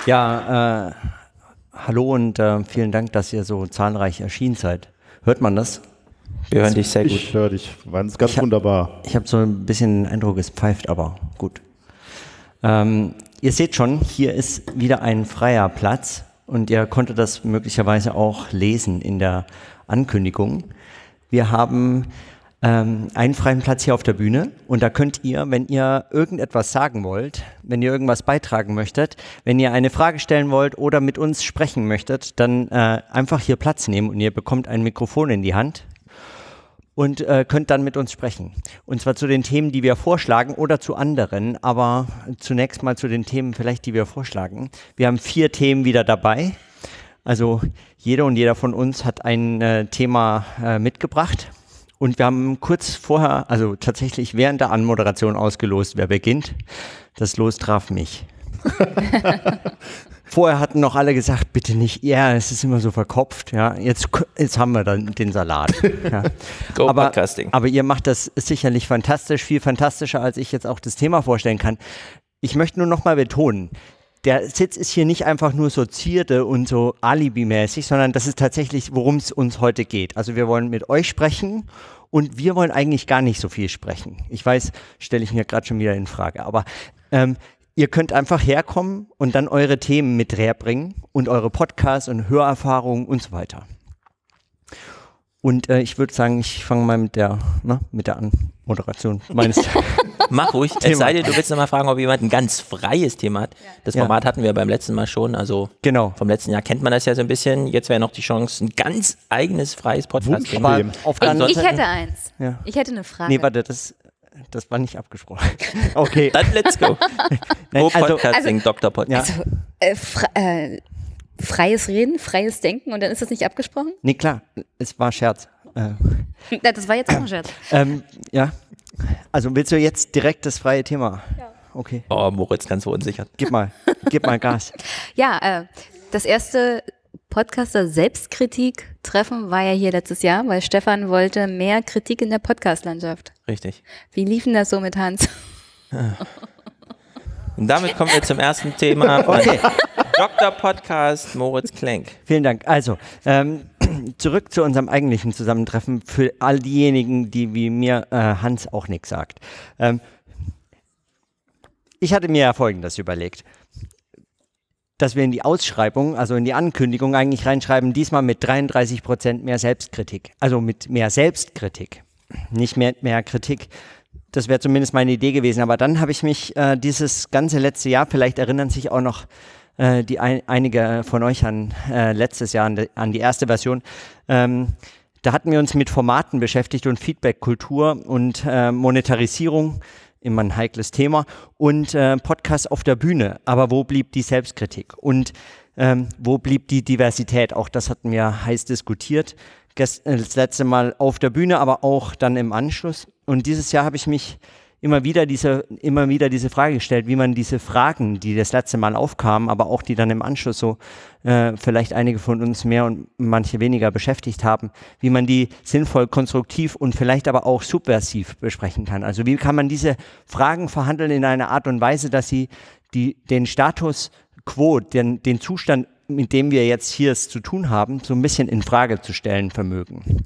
Ja, hallo und vielen Dank, dass ihr so zahlreich erschienen seid. Hört man das? Wir hören dich sehr gut. Ich höre dich ganz wunderbar. Ich habe so ein bisschen den Eindruck, es pfeift, aber gut. Ihr seht schon, hier ist wieder ein freier Platz und ihr konntet das möglicherweise auch lesen in der Ankündigung. Wir haben einen freien Platz hier auf der Bühne und da könnt ihr, wenn ihr irgendetwas sagen wollt, wenn ihr irgendwas beitragen möchtet, wenn ihr eine Frage stellen wollt oder mit uns sprechen möchtet, dann einfach hier Platz nehmen und ihr bekommt ein Mikrofon in die Hand und könnt dann mit uns sprechen. Und zwar zu den Themen, die wir vorschlagen oder zu anderen, aber zunächst mal zu den Themen vielleicht, die wir vorschlagen. Wir haben 4 Themen wieder dabei. Also jeder und jeder von uns hat ein Thema mitgebracht. Und wir haben kurz vorher, also tatsächlich während der Anmoderation ausgelost, wer beginnt. Das Los traf mich. Vorher hatten noch alle gesagt, bitte nicht, ja, es ist immer so verkopft. Ja, jetzt haben wir dann den Salat. Ja. Go Podcasting. Aber ihr macht das sicherlich fantastisch, viel fantastischer, als ich jetzt auch das Thema vorstellen kann. Ich möchte nur noch mal betonen, der Sitz ist hier nicht einfach nur so Zierde und so Alibi-mäßig, sondern das ist tatsächlich, worum es uns heute geht. Also wir wollen mit euch sprechen und wir wollen eigentlich gar nicht so viel sprechen. Ich weiß, stelle ich mir gerade schon wieder in Frage, aber ihr könnt einfach herkommen und dann eure Themen mit herbringen und eure Podcasts und Hörerfahrungen und so weiter. Und ich würde sagen, ich fange mal mit der Anmoderation meines Mach ruhig, es sei denn, du willst nochmal fragen, ob jemand ein ganz freies Thema hat. Das Format hatten wir beim letzten Mal schon, also genau. Vom letzten Jahr kennt man das ja so ein bisschen. Jetzt wäre noch die Chance, ein ganz eigenes, freies Podcast-Thema. Ich hätte eins. Ja. Ich hätte eine Frage. Nee, warte, das war nicht abgesprochen. Okay. Dann let's go. Go Podcasting, Dr. Podcast. Also, freies Reden, freies Denken und dann ist das nicht abgesprochen? Nee, klar, es war Scherz. Das war jetzt auch ein Scherz. Ja, also willst du jetzt direkt das freie Thema? Ja. Okay. Oh, Moritz, ganz verunsichert. Gib mal Gas. Ja, das erste Podcaster-Selbstkritik-Treffen war ja hier letztes Jahr, weil Stefan wollte mehr Kritik in der Podcast-Landschaft. Richtig. Wie lief denn das so mit Hans? Und damit kommen wir zum ersten Thema. Okay. Dr. Podcast Moritz Klenk. Vielen Dank. Also, zurück zu unserem eigentlichen Zusammentreffen für all diejenigen, die wie mir Hans auch nichts sagt. Ich hatte mir ja Folgendes überlegt, dass wir in die Ausschreibung, also in die Ankündigung eigentlich reinschreiben, diesmal mit 33% mehr Selbstkritik. Also mit mehr Selbstkritik, nicht mehr Kritik. Das wäre zumindest meine Idee gewesen. Aber dann habe ich mich dieses ganze letzte Jahr, vielleicht erinnern sich auch noch einige von euch an letztes Jahr, an die erste Version, da hatten wir uns mit Formaten beschäftigt und Feedback-Kultur und Monetarisierung, immer ein heikles Thema, und Podcast auf der Bühne. Aber wo blieb die Selbstkritik? Und wo blieb die Diversität? Auch das hatten wir heiß diskutiert. Das letzte Mal auf der Bühne, aber auch dann im Anschluss. Und dieses Jahr habe ich mich immer wieder diese Frage gestellt, wie man diese Fragen, die das letzte Mal aufkamen, aber auch die dann im Anschluss so vielleicht einige von uns mehr und manche weniger beschäftigt haben, wie man die sinnvoll, konstruktiv und vielleicht aber auch subversiv besprechen kann. Also wie kann man diese Fragen verhandeln in einer Art und Weise, dass sie den Status quo, den Zustand, mit dem wir jetzt hier es zu tun haben, so ein bisschen in Frage zu stellen vermögen.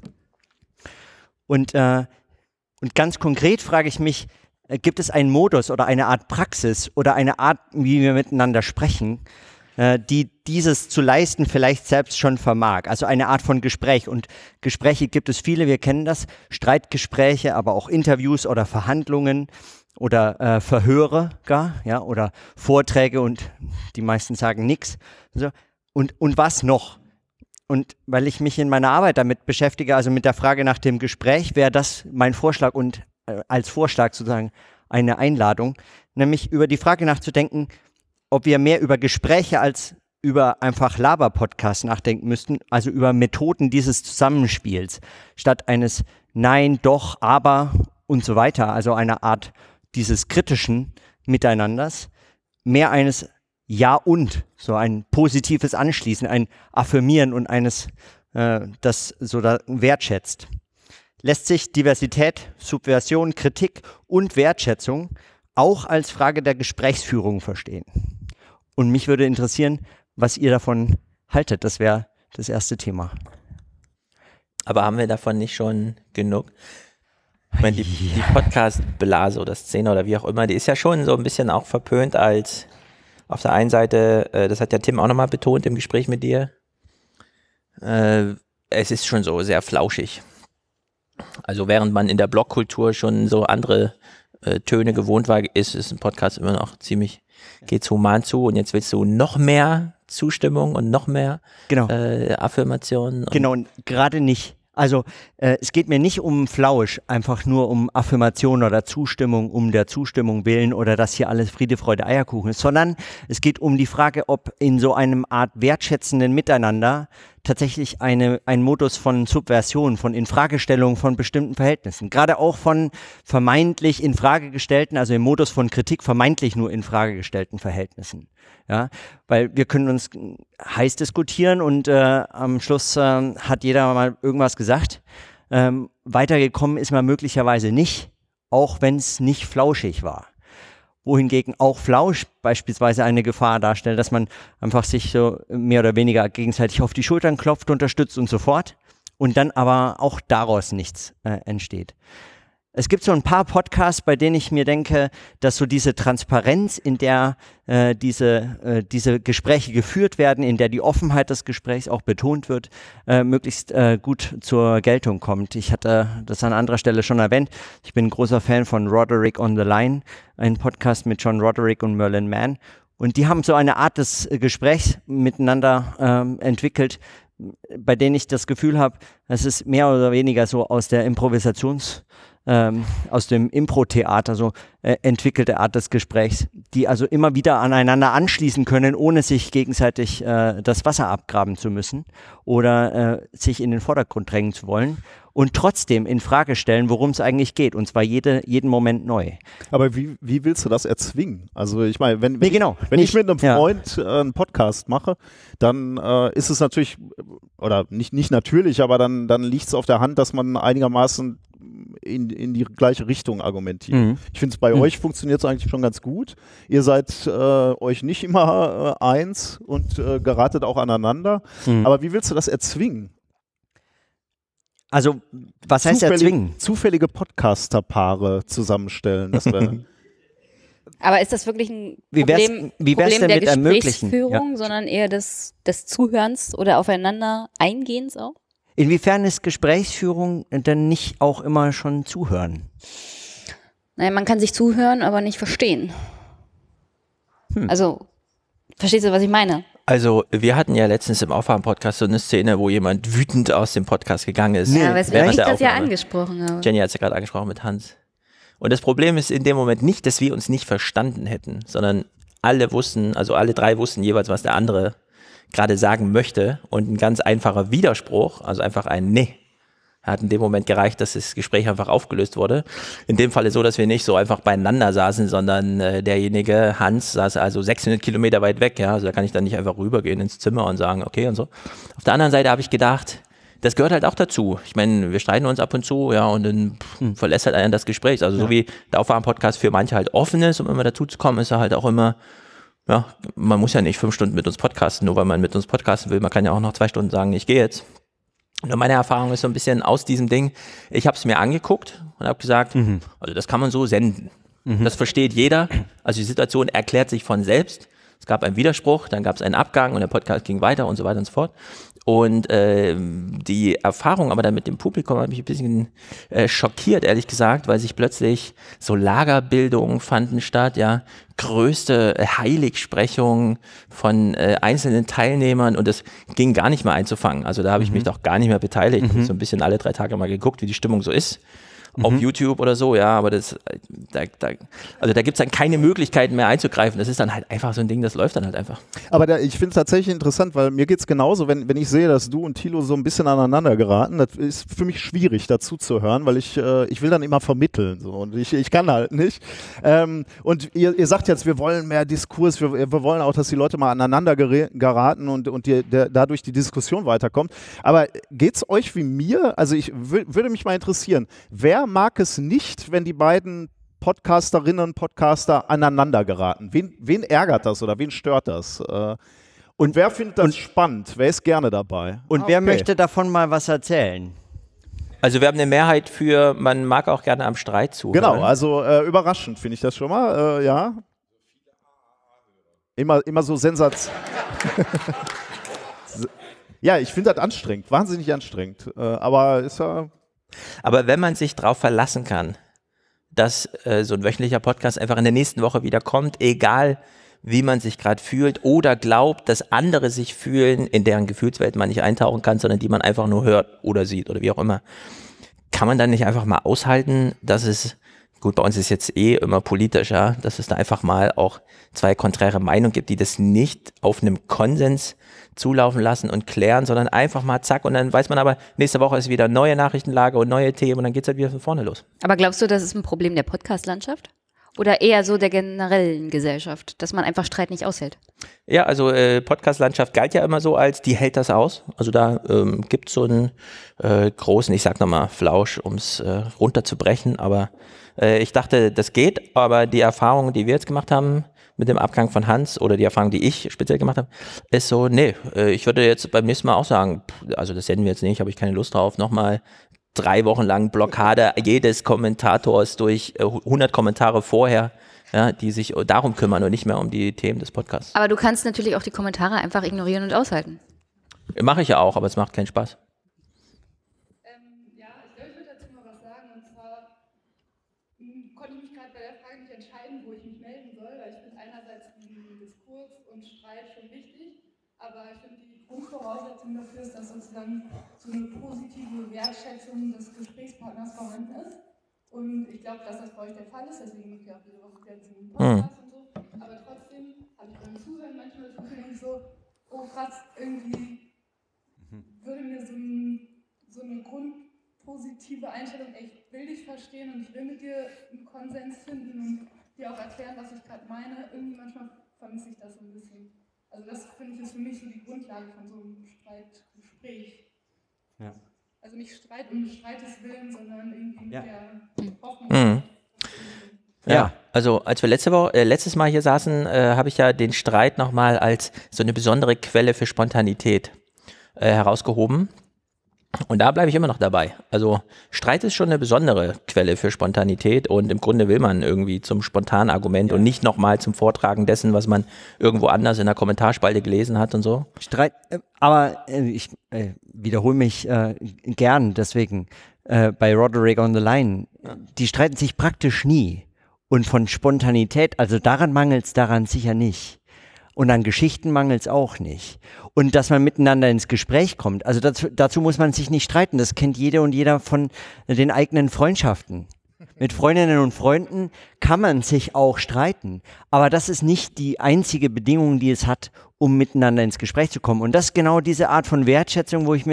Und ganz konkret frage ich mich, gibt es einen Modus oder eine Art Praxis oder eine Art, wie wir miteinander sprechen, die dieses zu leisten vielleicht selbst schon vermag? Also eine Art von Gespräch. Und Gespräche gibt es viele, wir kennen das, Streitgespräche, aber auch Interviews oder Verhandlungen oder Verhöre gar, ja, oder Vorträge und die meisten sagen nichts. So. Und was noch? Und weil ich mich in meiner Arbeit damit beschäftige, also mit der Frage nach dem Gespräch, wäre das mein Vorschlag und als Vorschlag sozusagen eine Einladung, nämlich über die Frage nachzudenken, ob wir mehr über Gespräche als über einfach Laber-Podcasts nachdenken müssten, also über Methoden dieses Zusammenspiels, statt eines Nein, doch, aber und so weiter, also einer Art dieses kritischen Miteinanders, mehr eines Ja und, so ein positives Anschließen, ein Affirmieren und eines, das so da wertschätzt. Lässt sich Diversität, Subversion, Kritik und Wertschätzung auch als Frage der Gesprächsführung verstehen? Und mich würde interessieren, was ihr davon haltet. Das wäre das erste Thema. Aber haben wir davon nicht schon genug? Ich meine, die Podcast-Blase oder Szene oder wie auch immer, die ist ja schon so ein bisschen auch verpönt als auf der einen Seite, das hat ja Tim auch nochmal betont im Gespräch mit dir, es ist schon so sehr flauschig. Also während man in der Blogkultur schon so andere Töne gewohnt war, ist ein Podcast immer noch ziemlich, geht's human zu und jetzt willst du noch mehr Zustimmung und noch mehr Affirmationen. Genau, und gerade nicht. Also es geht mir nicht um Flausch, einfach nur um Affirmation oder Zustimmung, um der Zustimmung willen oder dass hier alles Friede, Freude, Eierkuchen ist, sondern es geht um die Frage, ob in so einem Art wertschätzenden Miteinander tatsächlich ein Modus von Subversion, von Infragestellung von bestimmten Verhältnissen, gerade auch von vermeintlich infragegestellten, also im Modus von Kritik vermeintlich nur infragegestellten Verhältnissen. Ja, weil wir können uns heiß diskutieren und am Schluss hat jeder mal irgendwas gesagt. Weitergekommen ist man möglicherweise nicht, auch wenn es nicht flauschig war. Wohingegen auch Flausch beispielsweise eine Gefahr darstellt, dass man einfach sich so mehr oder weniger gegenseitig auf die Schultern klopft, unterstützt und so fort und dann aber auch daraus nichts entsteht. Es gibt so ein paar Podcasts, bei denen ich mir denke, dass so diese Transparenz, in der diese Gespräche geführt werden, in der die Offenheit des Gesprächs auch betont wird, möglichst gut zur Geltung kommt. Ich hatte das an anderer Stelle schon erwähnt. Ich bin ein großer Fan von Roderick on the Line, ein Podcast mit John Roderick und Merlin Mann. Und die haben so eine Art des Gesprächs miteinander entwickelt, bei denen ich das Gefühl habe, es ist mehr oder weniger so aus der aus dem Impro-Theater, so entwickelte Art des Gesprächs, die also immer wieder aneinander anschließen können, ohne sich gegenseitig das Wasser abgraben zu müssen oder sich in den Vordergrund drängen zu wollen und trotzdem in Frage stellen, worum es eigentlich geht, und zwar jeden Moment neu. Aber wie willst du das erzwingen? Also ich meine, wenn ich mit einem Freund einen Podcast mache, dann ist es natürlich, oder nicht natürlich, aber dann liegt es auf der Hand, dass man einigermaßen in die gleiche Richtung argumentiert. Mhm. Ich finde es bei euch funktioniert es eigentlich schon ganz gut. Ihr seid euch nicht immer eins und geratet auch aneinander. Mhm. Aber wie willst du das erzwingen? Also, was heißt erzwingen? Zufällige Podcaster-Paare zusammenstellen. Das wäre Aber ist das wirklich ein Problem der Gesprächsführung, sondern eher des Zuhörens oder aufeinander Eingehens auch? Inwiefern ist Gesprächsführung denn nicht auch immer schon Zuhören? Naja, man kann sich zuhören, aber nicht verstehen. Also, verstehst du, was ich meine? Also, wir hatten ja letztens im Aufwachen-Podcast so eine Szene, wo jemand wütend aus dem Podcast gegangen ist. Ja, weswegen ich das ja angesprochen habe. Jenny hat es ja gerade angesprochen mit Hans. Und das Problem ist in dem Moment nicht, dass wir uns nicht verstanden hätten, sondern alle drei wussten jeweils, was der andere gerade sagen möchte, und ein ganz einfacher Widerspruch, also einfach ein Nee, hat in dem Moment gereicht, dass das Gespräch einfach aufgelöst wurde. In dem Falle so, dass wir nicht so einfach beieinander saßen, sondern derjenige, Hans, saß also 600 Kilometer weit weg, ja, also da kann ich dann nicht einfach rübergehen ins Zimmer und sagen, okay und so. Auf der anderen Seite habe ich gedacht, das gehört halt auch dazu. Ich meine, wir streiten uns ab und zu, ja, und dann verlässt halt einer das Gespräch. Also so wie der Aufwachen-Podcast für manche halt offen ist, um immer dazu zu kommen, ist er halt auch immer, ja, man muss ja nicht 5 Stunden mit uns podcasten, nur weil man mit uns podcasten will. Man kann ja auch noch 2 Stunden sagen, ich gehe jetzt. Nur meine Erfahrung ist so ein bisschen aus diesem Ding, ich habe es mir angeguckt und habe gesagt, also das kann man so senden. Das versteht jeder. Also die Situation erklärt sich von selbst. Es gab einen Widerspruch, dann gab es einen Abgang und der Podcast ging weiter und so weiter und so fort. Und die Erfahrung aber dann mit dem Publikum hat mich ein bisschen schockiert, ehrlich gesagt, weil sich plötzlich so Lagerbildungen fanden statt, ja, größte Heiligsprechung von einzelnen Teilnehmern, und das ging gar nicht mehr einzufangen. Also da habe ich mich doch gar nicht mehr beteiligt. Ich habe so ein bisschen alle 3 Tage mal geguckt, wie die Stimmung so ist. Auf YouTube oder so, ja, aber da gibt es dann keine Möglichkeiten mehr einzugreifen. Das ist dann halt einfach so ein Ding, das läuft dann halt einfach. Aber ich finde es tatsächlich interessant, weil mir geht es genauso, wenn ich sehe, dass du und Thilo so ein bisschen aneinander geraten, das ist für mich schwierig dazu zu hören, weil ich will dann immer vermitteln, so, und ich kann halt nicht. Und ihr sagt jetzt, wir wollen mehr Diskurs, wir wollen auch, dass die Leute mal aneinander geraten und dadurch die Diskussion weiterkommt. Aber geht's euch wie mir? Also würde mich mal interessieren, wer mag es nicht, wenn die beiden Podcasterinnen, Podcaster aneinander geraten? Wen ärgert das oder wen stört das? Und wer findet das spannend? Wer ist gerne dabei? Und wer möchte davon mal was erzählen? Also wir haben eine Mehrheit für, man mag auch gerne am Streit zuhören. Genau, also überraschend finde ich das schon mal, ja. Immer so Sensation. Ja, ich finde das anstrengend, wahnsinnig anstrengend, aber ist ja... Aber wenn man sich darauf verlassen kann, dass so ein wöchentlicher Podcast einfach in der nächsten Woche wieder kommt, egal wie man sich gerade fühlt oder glaubt, dass andere sich fühlen, in deren Gefühlswelt man nicht eintauchen kann, sondern die man einfach nur hört oder sieht oder wie auch immer, kann man dann nicht einfach mal aushalten, dass es, gut, bei uns ist jetzt immer politischer, dass es da einfach mal auch zwei konträre Meinungen gibt, die das nicht auf einem Konsens zulaufen lassen und klären, sondern einfach mal zack und dann weiß man aber, nächste Woche ist wieder neue Nachrichtenlage und neue Themen und dann geht es halt wieder von vorne los. Aber glaubst du, das ist ein Problem der Podcast-Landschaft? Oder eher so der generellen Gesellschaft, dass man einfach Streit nicht aushält? Ja, also Podcast-Landschaft galt ja immer so als, die hält das aus. Also da gibt es so einen großen, ich sag nochmal Flausch, um es runterzubrechen, aber ich dachte, das geht, aber die Erfahrung, die wir jetzt gemacht haben mit dem Abgang von Hans oder die Erfahrung, die ich speziell gemacht habe, ist so, nee, ich würde jetzt beim nächsten Mal auch sagen, also das senden wir jetzt nicht, habe ich keine Lust drauf, nochmal 3 Wochen lang Blockade jedes Kommentators durch 100 Kommentare vorher, ja, die sich darum kümmern und nicht mehr um die Themen des Podcasts. Aber du kannst natürlich auch die Kommentare einfach ignorieren und aushalten. Mache ich ja auch, aber es macht keinen Spaß. Ja, ich glaube, ich würde dazu mal was sagen. Und zwar konnte ich mich gerade bei der Frage nicht entscheiden, wo ich mich melden soll, weil ich finde einerseits diesen Diskurs und Streit schon wichtig, aber ich finde die Grundvoraussetzung dafür ist, dass sozusagen so eine positive Wertschätzung des Gesprächspartners vorhanden ist. Und ich glaube, dass das bei euch der Fall ist, deswegen mache ich auch diese Woche wieder diesen Podcast und so. Aber trotzdem habe ich beim Zuhören manchmal das Gefühl, so, oh krass, irgendwie würde mir so eine grundpositive Einstellung, ich will dich verstehen und ich will mit dir einen Konsens finden und dir auch erklären, was ich gerade meine. Irgendwie manchmal vermisse ich das so ein bisschen. Also das, finde ich, ist für mich so die Grundlage von so einem Streitgespräch. Ja. Also nicht Streit um des Streites willen, sondern irgendwie mit der Hoffnung. Ja, also als wir letztes Mal hier saßen, habe ich ja den Streit nochmal als so eine besondere Quelle für Spontanität herausgehoben. Und da bleibe ich immer noch dabei. Also Streit ist schon eine besondere Quelle für Spontanität und im Grunde will man irgendwie zum spontanen Argument und nicht nochmal zum Vortragen dessen, was man irgendwo anders in der Kommentarspalte gelesen hat und so. Streit, aber ich wiederhole mich gern, deswegen bei Roderick on the Line, die streiten sich praktisch nie. Und von Spontanität, also daran mangelt es daran sicher nicht. Und an Geschichten mangelt es auch nicht. Und dass man miteinander ins Gespräch kommt, also dazu muss man sich nicht streiten. Das kennt jede und jeder von den eigenen Freundschaften. Mit Freundinnen und Freunden kann man sich auch streiten. Aber das ist nicht die einzige Bedingung, die es hat, um miteinander ins Gespräch zu kommen. Und das ist genau diese Art von Wertschätzung, wo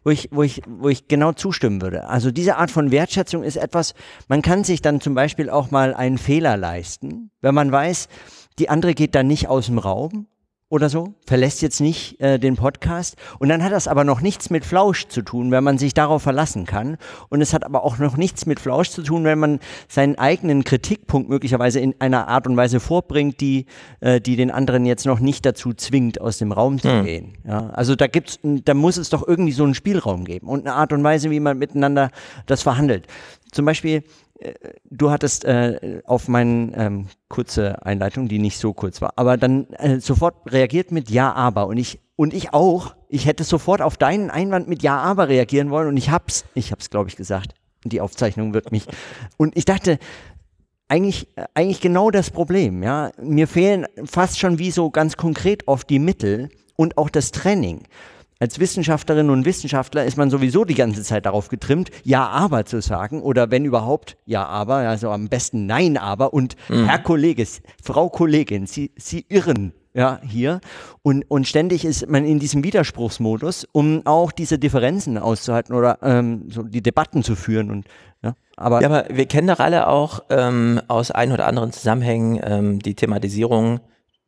ich genau zustimmen würde. Also diese Art von Wertschätzung ist etwas, man kann sich dann zum Beispiel auch mal einen Fehler leisten, wenn man weiß, die andere geht dann nicht aus dem Raum oder so, verlässt jetzt nicht den Podcast. Und dann hat das aber noch nichts mit Flausch zu tun, wenn man sich darauf verlassen kann. Und es hat aber auch noch nichts mit Flausch zu tun, wenn man seinen eigenen Kritikpunkt möglicherweise in einer Art und Weise vorbringt, die den anderen jetzt noch nicht dazu zwingt, aus dem Raum zu gehen. Ja, also da muss es doch irgendwie so einen Spielraum geben und eine Art und Weise, wie man miteinander das verhandelt. Zum Beispiel, du hattest auf meine kurze Einleitung, die nicht so kurz war, aber dann sofort reagiert mit Ja, aber. Und ich auch. Ich hätte sofort auf deinen Einwand mit Ja, aber reagieren wollen und ich hab's, glaube ich, gesagt. Die Aufzeichnung wird mich. Und ich dachte, eigentlich genau das Problem. Ja, mir fehlen fast schon wie so ganz konkret oft die Mittel und auch das Training. Als Wissenschaftlerinnen und Wissenschaftler ist man sowieso die ganze Zeit darauf getrimmt, Ja, aber zu sagen oder wenn überhaupt Ja, aber, also am besten Nein, aber und Herr Kollege, Frau Kollegin, Sie irren ja hier und ständig ist man in diesem Widerspruchsmodus, um auch diese Differenzen auszuhalten oder so die Debatten zu führen und ja. Aber wir kennen doch alle auch aus ein oder anderen Zusammenhängen die Thematisierung,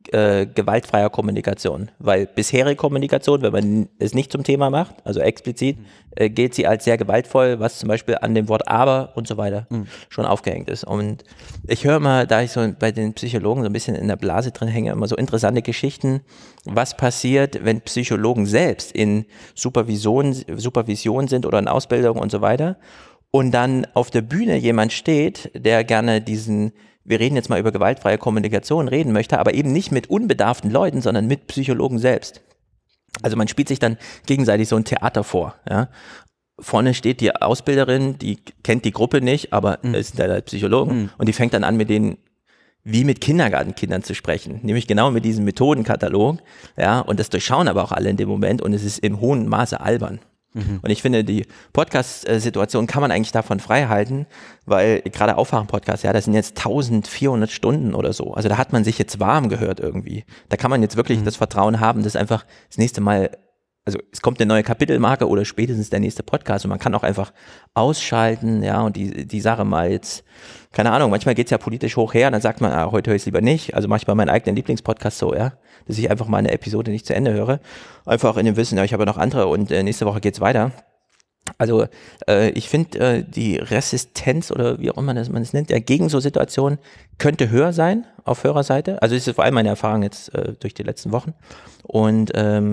gewaltfreier Kommunikation, weil bisherige Kommunikation, wenn man es nicht zum Thema macht, also explizit, gilt sie als sehr gewaltvoll, was zum Beispiel an dem Wort aber und so weiter schon aufgehängt ist. Und ich höre mal, da ich so bei den Psychologen so ein bisschen in der Blase drin hänge, immer so interessante Geschichten, was passiert, wenn Psychologen selbst in Supervision sind oder in Ausbildung und so weiter und dann auf der Bühne jemand steht, der gerne wir reden jetzt mal über gewaltfreie Kommunikation, reden möchte, aber eben nicht mit unbedarften Leuten, sondern mit Psychologen selbst. Also man spielt sich dann gegenseitig so ein Theater vor. Ja. Vorne steht die Ausbilderin, die kennt die Gruppe nicht, aber ist der Psychologe und die fängt dann an, mit denen wie mit Kindergartenkindern zu sprechen, nämlich genau mit diesem Methodenkatalog. Ja, und das durchschauen aber auch alle in dem Moment und es ist im hohen Maße albern. Und ich finde, die Podcast-Situation kann man eigentlich davon frei halten, weil gerade Aufwachen-Podcast, ja, das sind jetzt 1400 Stunden oder so. Also da hat man sich jetzt warm gehört irgendwie. Da kann man jetzt wirklich das Vertrauen haben, dass einfach das nächste Mal, also es kommt eine neue Kapitelmarke oder spätestens der nächste Podcast und man kann auch einfach ausschalten, ja, und die Sache mal jetzt, keine Ahnung, manchmal geht's ja politisch hoch her und dann sagt man, heute höre ich es lieber nicht. Also mache ich bei meinem eigenen Lieblingspodcast so, ja, dass ich einfach mal eine Episode nicht zu Ende höre. Einfach in dem Wissen, ja, ich habe ja noch andere und nächste Woche geht's weiter. Also ich finde, die Resistenz oder wie auch immer man es nennt, gegen so Situationen könnte höher sein auf Hörerseite. Also das ist vor allem meine Erfahrung jetzt durch die letzten Wochen. Und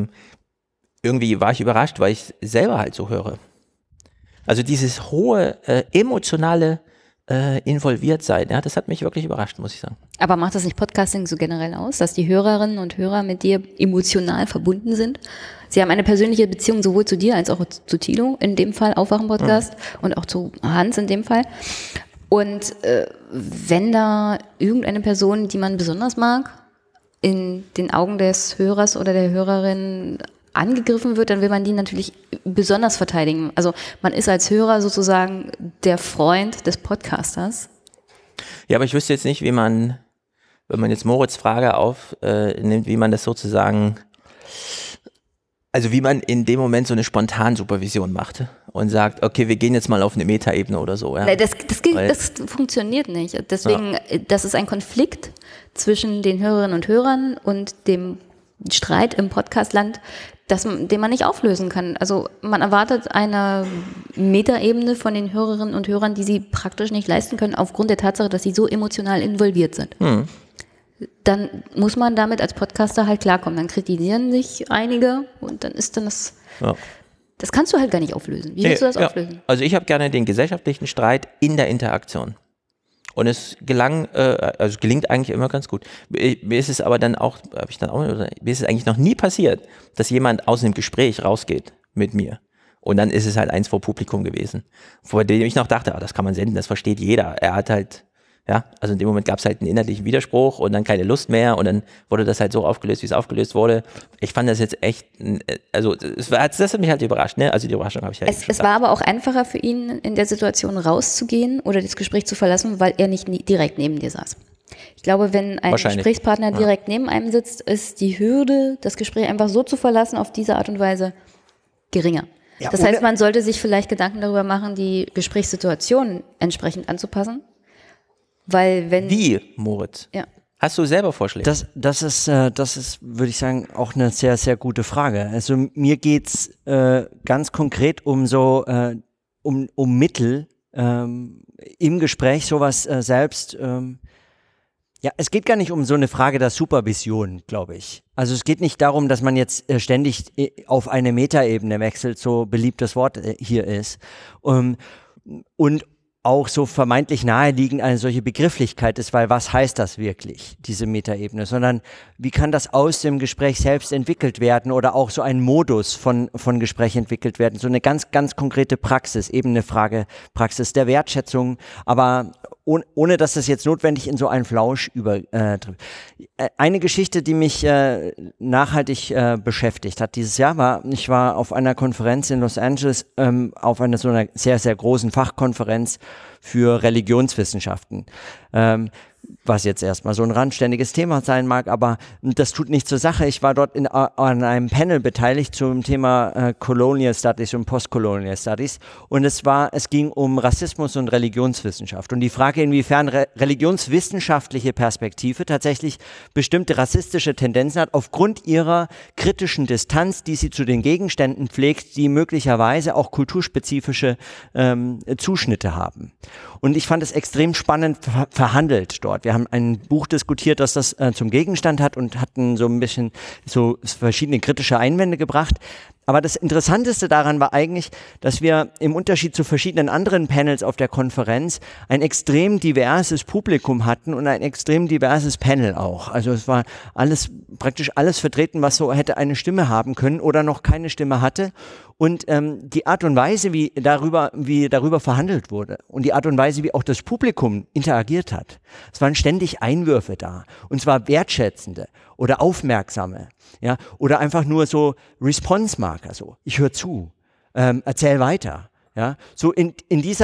irgendwie war ich überrascht, weil ich selber halt so höre. Also dieses hohe emotionale involviert sein, ja, das hat mich wirklich überrascht, muss ich sagen. Aber macht das nicht Podcasting so generell aus, dass die Hörerinnen und Hörer mit dir emotional verbunden sind? Sie haben eine persönliche Beziehung sowohl zu dir als auch zu Thilo, in dem Fall Aufwachen-Podcast, und auch zu Hans in dem Fall. Und wenn da irgendeine Person, die man besonders mag, in den Augen des Hörers oder der Hörerin angegriffen wird, dann will man die natürlich besonders verteidigen. Also man ist als Hörer sozusagen der Freund des Podcasters. Ja, aber ich wüsste jetzt nicht, wie man, wenn man jetzt Moritz' Frage aufnimmt, wie man das sozusagen, also wie man in dem Moment so eine Spontansupervision macht und sagt, okay, wir gehen jetzt mal auf eine Metaebene oder so. Ja? Das funktioniert nicht. Deswegen, das ist ein Konflikt zwischen den Hörerinnen und Hörern und dem Streit im Podcastland, den man nicht auflösen kann. Also man erwartet eine Metaebene von den Hörerinnen und Hörern, die sie praktisch nicht leisten können, aufgrund der Tatsache, dass sie so emotional involviert sind. Dann muss man damit als Podcaster halt klarkommen. Dann kritisieren sich einige und dann ist dann das... Ja. Das kannst du halt gar nicht auflösen. Wie willst du das auflösen? Also ich habe gerne den gesellschaftlichen Streit in der Interaktion. Und es gelingt eigentlich immer ganz gut. Mir ist es aber dann auch, mir ist es eigentlich noch nie passiert, dass jemand aus einem Gespräch rausgeht mit mir. Und dann ist es halt eins vor Publikum gewesen, vor dem ich noch dachte, das kann man senden, das versteht jeder. Er hat halt, ja, also in dem Moment gab es halt einen inhaltlichen Widerspruch und dann keine Lust mehr und dann wurde das halt so aufgelöst, wie es aufgelöst wurde. Ich fand das jetzt echt, also das hat mich halt überrascht, ne? Also die Überraschung habe ich ja Es war aber auch einfacher für ihn, in der Situation rauszugehen oder das Gespräch zu verlassen, weil er nicht direkt neben dir saß. Ich glaube, wenn ein Gesprächspartner direkt neben einem sitzt, ist die Hürde, das Gespräch einfach so zu verlassen, auf diese Art und Weise geringer. Ja, das heißt, man sollte sich vielleicht Gedanken darüber machen, die Gesprächssituation entsprechend anzupassen. Weil wenn... Wie, Moritz? Ja. Hast du selber Vorschläge? Das ist, würde ich sagen, auch eine sehr, sehr gute Frage. Also mir geht's ganz konkret um so, um Mittel im Gespräch sowas selbst. Ja, es geht gar nicht um so eine Frage der Supervision, glaube ich. Also es geht nicht darum, dass man jetzt ständig auf eine Metaebene wechselt, so beliebt das Wort hier ist. Und auch so vermeintlich naheliegend eine solche Begrifflichkeit ist, weil was heißt das wirklich, diese Metaebene, sondern wie kann das aus dem Gespräch selbst entwickelt werden oder auch so ein Modus von Gespräch entwickelt werden, so eine ganz, ganz konkrete Praxis, eben eine Frage, Praxis der Wertschätzung, aber ohne dass das jetzt notwendig in so einen Flausch übertrifft. Eine Geschichte, die mich nachhaltig beschäftigt hat dieses Jahr, ich war auf einer Konferenz in Los Angeles, auf einer so einer sehr, sehr großen Fachkonferenz für Religionswissenschaften. was jetzt erstmal so ein randständiges Thema sein mag, aber das tut nichts zur Sache. Ich war dort an einem Panel beteiligt zum Thema Colonial Studies und Postcolonial Studies und es ging um Rassismus und Religionswissenschaft und die Frage, inwiefern religionswissenschaftliche Perspektive tatsächlich bestimmte rassistische Tendenzen hat, aufgrund ihrer kritischen Distanz, die sie zu den Gegenständen pflegt, die möglicherweise auch kulturspezifische Zuschnitte haben. Und ich fand es extrem spannend verhandelt dort. Wir haben ein Buch diskutiert, das das zum Gegenstand hat und hatten so ein bisschen so verschiedene kritische Einwände gebracht. Aber das Interessanteste daran war eigentlich, dass wir im Unterschied zu verschiedenen anderen Panels auf der Konferenz ein extrem diverses Publikum hatten und ein extrem diverses Panel auch. Also es war praktisch alles vertreten, was so hätte eine Stimme haben können oder noch keine Stimme hatte. Und die Art und Weise, wie darüber verhandelt wurde und die Art und Weise, wie auch das Publikum interagiert hat, es waren ständig Einwürfe da und zwar wertschätzende oder aufmerksame, ja, oder einfach nur so Response-Marker, so ich höre zu, erzähl weiter, ja, so in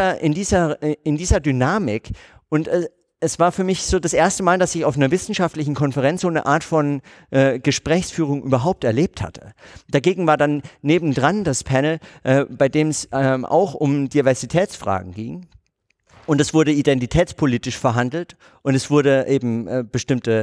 dieser Dynamik und es war für mich so das erste Mal, dass ich auf einer wissenschaftlichen Konferenz so eine Art von Gesprächsführung überhaupt erlebt hatte. Dagegen war dann nebendran das Panel, bei dem es auch um Diversitätsfragen ging. Und es wurde identitätspolitisch verhandelt und es wurde eben bestimmte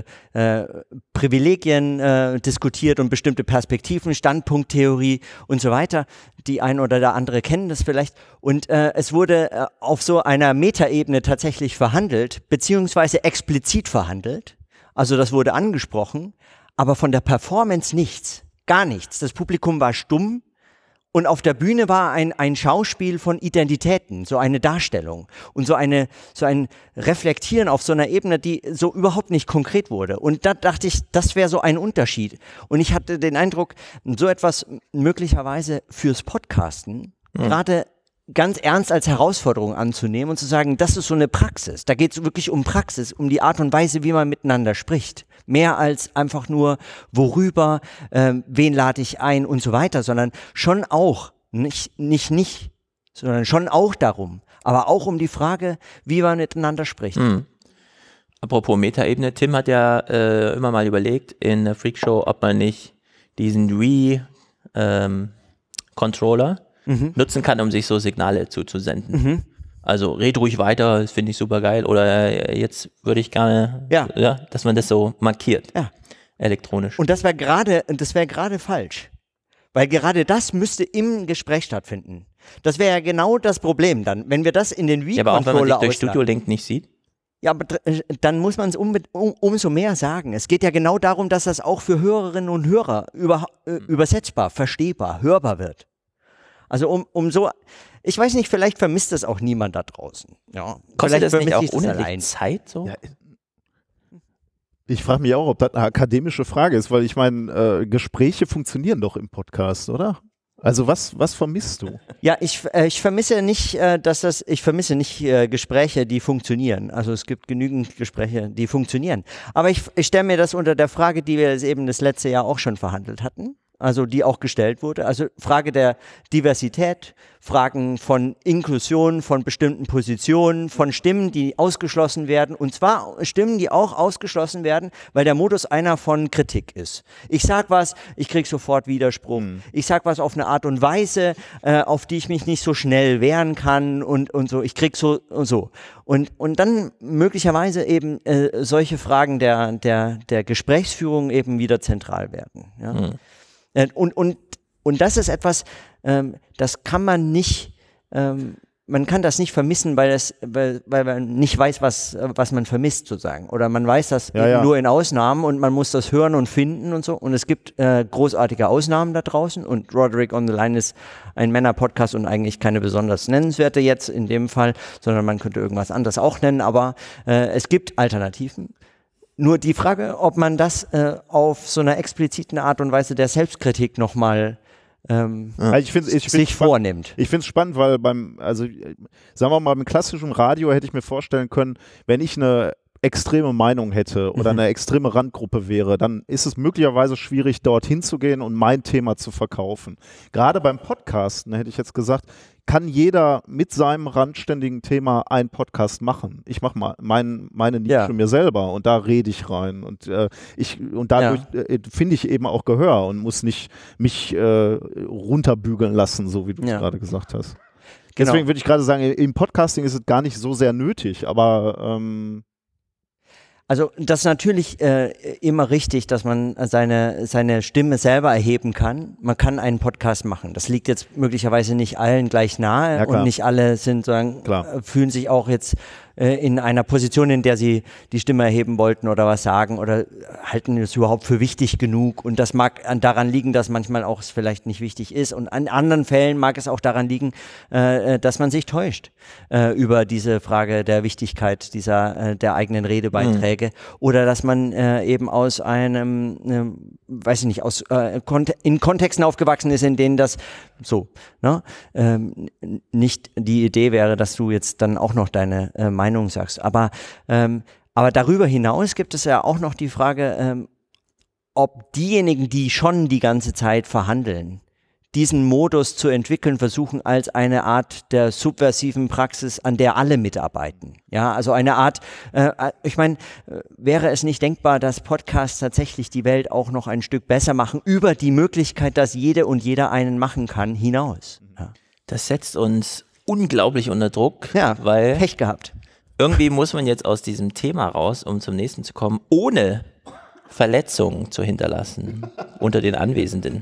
Privilegien diskutiert und bestimmte Perspektiven, Standpunkttheorie und so weiter. Die ein oder der andere kennen das vielleicht. Und es wurde auf so einer Metaebene tatsächlich verhandelt, beziehungsweise explizit verhandelt. Also das wurde angesprochen, aber von der Performance nichts, gar nichts. Das Publikum war stumm. Und auf der Bühne war ein Schauspiel von Identitäten, so eine Darstellung und so ein Reflektieren auf so einer Ebene, die so überhaupt nicht konkret wurde. Und da dachte ich, das wäre so ein Unterschied. Und ich hatte den Eindruck, so etwas möglicherweise fürs Podcasten gerade ganz ernst als Herausforderung anzunehmen und zu sagen, das ist so eine Praxis. Da geht es wirklich um Praxis, um die Art und Weise, wie man miteinander spricht. Mehr als einfach nur worüber, wen lade ich ein und so weiter, sondern schon auch, nicht, sondern schon auch darum, aber auch um die Frage, wie man miteinander spricht. Mhm. Apropos Metaebene, Tim hat ja immer mal überlegt in der Freakshow, ob man nicht diesen Controller nutzen kann, um sich so Signale zuzusenden. Mhm. Also red ruhig weiter, das finde ich super geil. Oder jetzt würde ich gerne, dass man das so markiert, elektronisch. Und das wäre gerade falsch. Weil gerade das müsste im Gespräch stattfinden. Das wäre ja genau das Problem dann, wenn wir das in den Wii-Controller aber auch wenn man sich durch Studio Link nicht sieht? Ja, aber dann muss man es umso mehr sagen. Es geht ja genau darum, dass das auch für Hörerinnen und Hörer übersetzbar, verstehbar, hörbar wird. Also so, ich weiß nicht, vielleicht vermisst das auch niemand da draußen. Ja, kostet das nicht auch unendlich Zeit so? Ja. Ich frage mich auch, ob das eine akademische Frage ist, weil ich meine, Gespräche funktionieren doch im Podcast, oder? Also was vermisst du? Ja, ich vermisse nicht, Gespräche, die funktionieren. Also es gibt genügend Gespräche, die funktionieren. Aber ich stelle mir das unter der Frage, die wir eben das letzte Jahr auch schon verhandelt hatten. Also die auch gestellt wurde. Also Frage der Diversität, Fragen von Inklusion, von bestimmten Positionen, von Stimmen, die ausgeschlossen werden. Und zwar Stimmen, die auch ausgeschlossen werden, weil der Modus einer von Kritik ist. Ich sag was, ich krieg sofort Widerspruch. Ich sag was auf eine Art und Weise, auf die ich mich nicht so schnell wehren kann und so. Ich krieg so und so. Und dann möglicherweise eben solche Fragen der Gesprächsführung eben wieder zentral werden. Ja. Und das ist etwas, das kann man nicht, man kann das nicht vermissen, weil man nicht weiß, was man vermisst sozusagen. Oder man weiß das nur in Ausnahmen und man muss das hören und finden und so. Und es gibt großartige Ausnahmen da draußen und Roderick on the Line ist ein Männer-Podcast und eigentlich keine besonders nennenswerte jetzt in dem Fall, sondern man könnte irgendwas anderes auch nennen, aber es gibt Alternativen. Nur die Frage, ob man das auf so einer expliziten Art und Weise der Selbstkritik nochmal sich vornimmt. Ich finde es spannend, weil sagen wir mal, beim klassischen Radio hätte ich mir vorstellen können, wenn ich eine extreme Meinung hätte oder eine extreme Randgruppe wäre, dann ist es möglicherweise schwierig, dorthin zu gehen und mein Thema zu verkaufen. Gerade beim Podcasten hätte ich jetzt gesagt, kann jeder mit seinem randständigen Thema einen Podcast machen. Ich mache mal meine Nische mir selber und da rede ich rein und dadurch finde ich eben auch Gehör und muss nicht mich runterbügeln lassen, so wie du es gerade gesagt hast. Genau. Deswegen würde ich gerade sagen, im Podcasting ist es gar nicht so sehr nötig, aber also das ist natürlich immer richtig, dass man seine Stimme selber erheben kann. Man kann einen Podcast machen. Das liegt jetzt möglicherweise nicht allen gleich nahe und nicht alle fühlen sich auch jetzt in einer Position, in der sie die Stimme erheben wollten oder was sagen oder halten es überhaupt für wichtig genug. Und das mag daran liegen, dass manchmal auch es vielleicht nicht wichtig ist. Und an anderen Fällen mag es auch daran liegen, dass man sich täuscht über diese Frage der Wichtigkeit der eigenen Redebeiträge oder dass man eben aus einem, weiß ich nicht, in Kontexten aufgewachsen ist, in denen das nicht die Idee wäre, dass du jetzt dann auch noch deine Meinung sagst. Aber darüber hinaus gibt es ja auch noch die Frage, ob diejenigen, die schon die ganze Zeit verhandeln, diesen Modus zu entwickeln versuchen als eine Art der subversiven Praxis, an der alle mitarbeiten. Ja, also eine Art, ich meine, wäre es nicht denkbar, dass Podcasts tatsächlich die Welt auch noch ein Stück besser machen, über die Möglichkeit, dass jede und jeder einen machen kann, hinaus? Ja. Das setzt uns unglaublich unter Druck, weil Pech gehabt. Irgendwie muss man jetzt aus diesem Thema raus, um zum nächsten zu kommen, ohne Verletzungen zu hinterlassen unter den Anwesenden.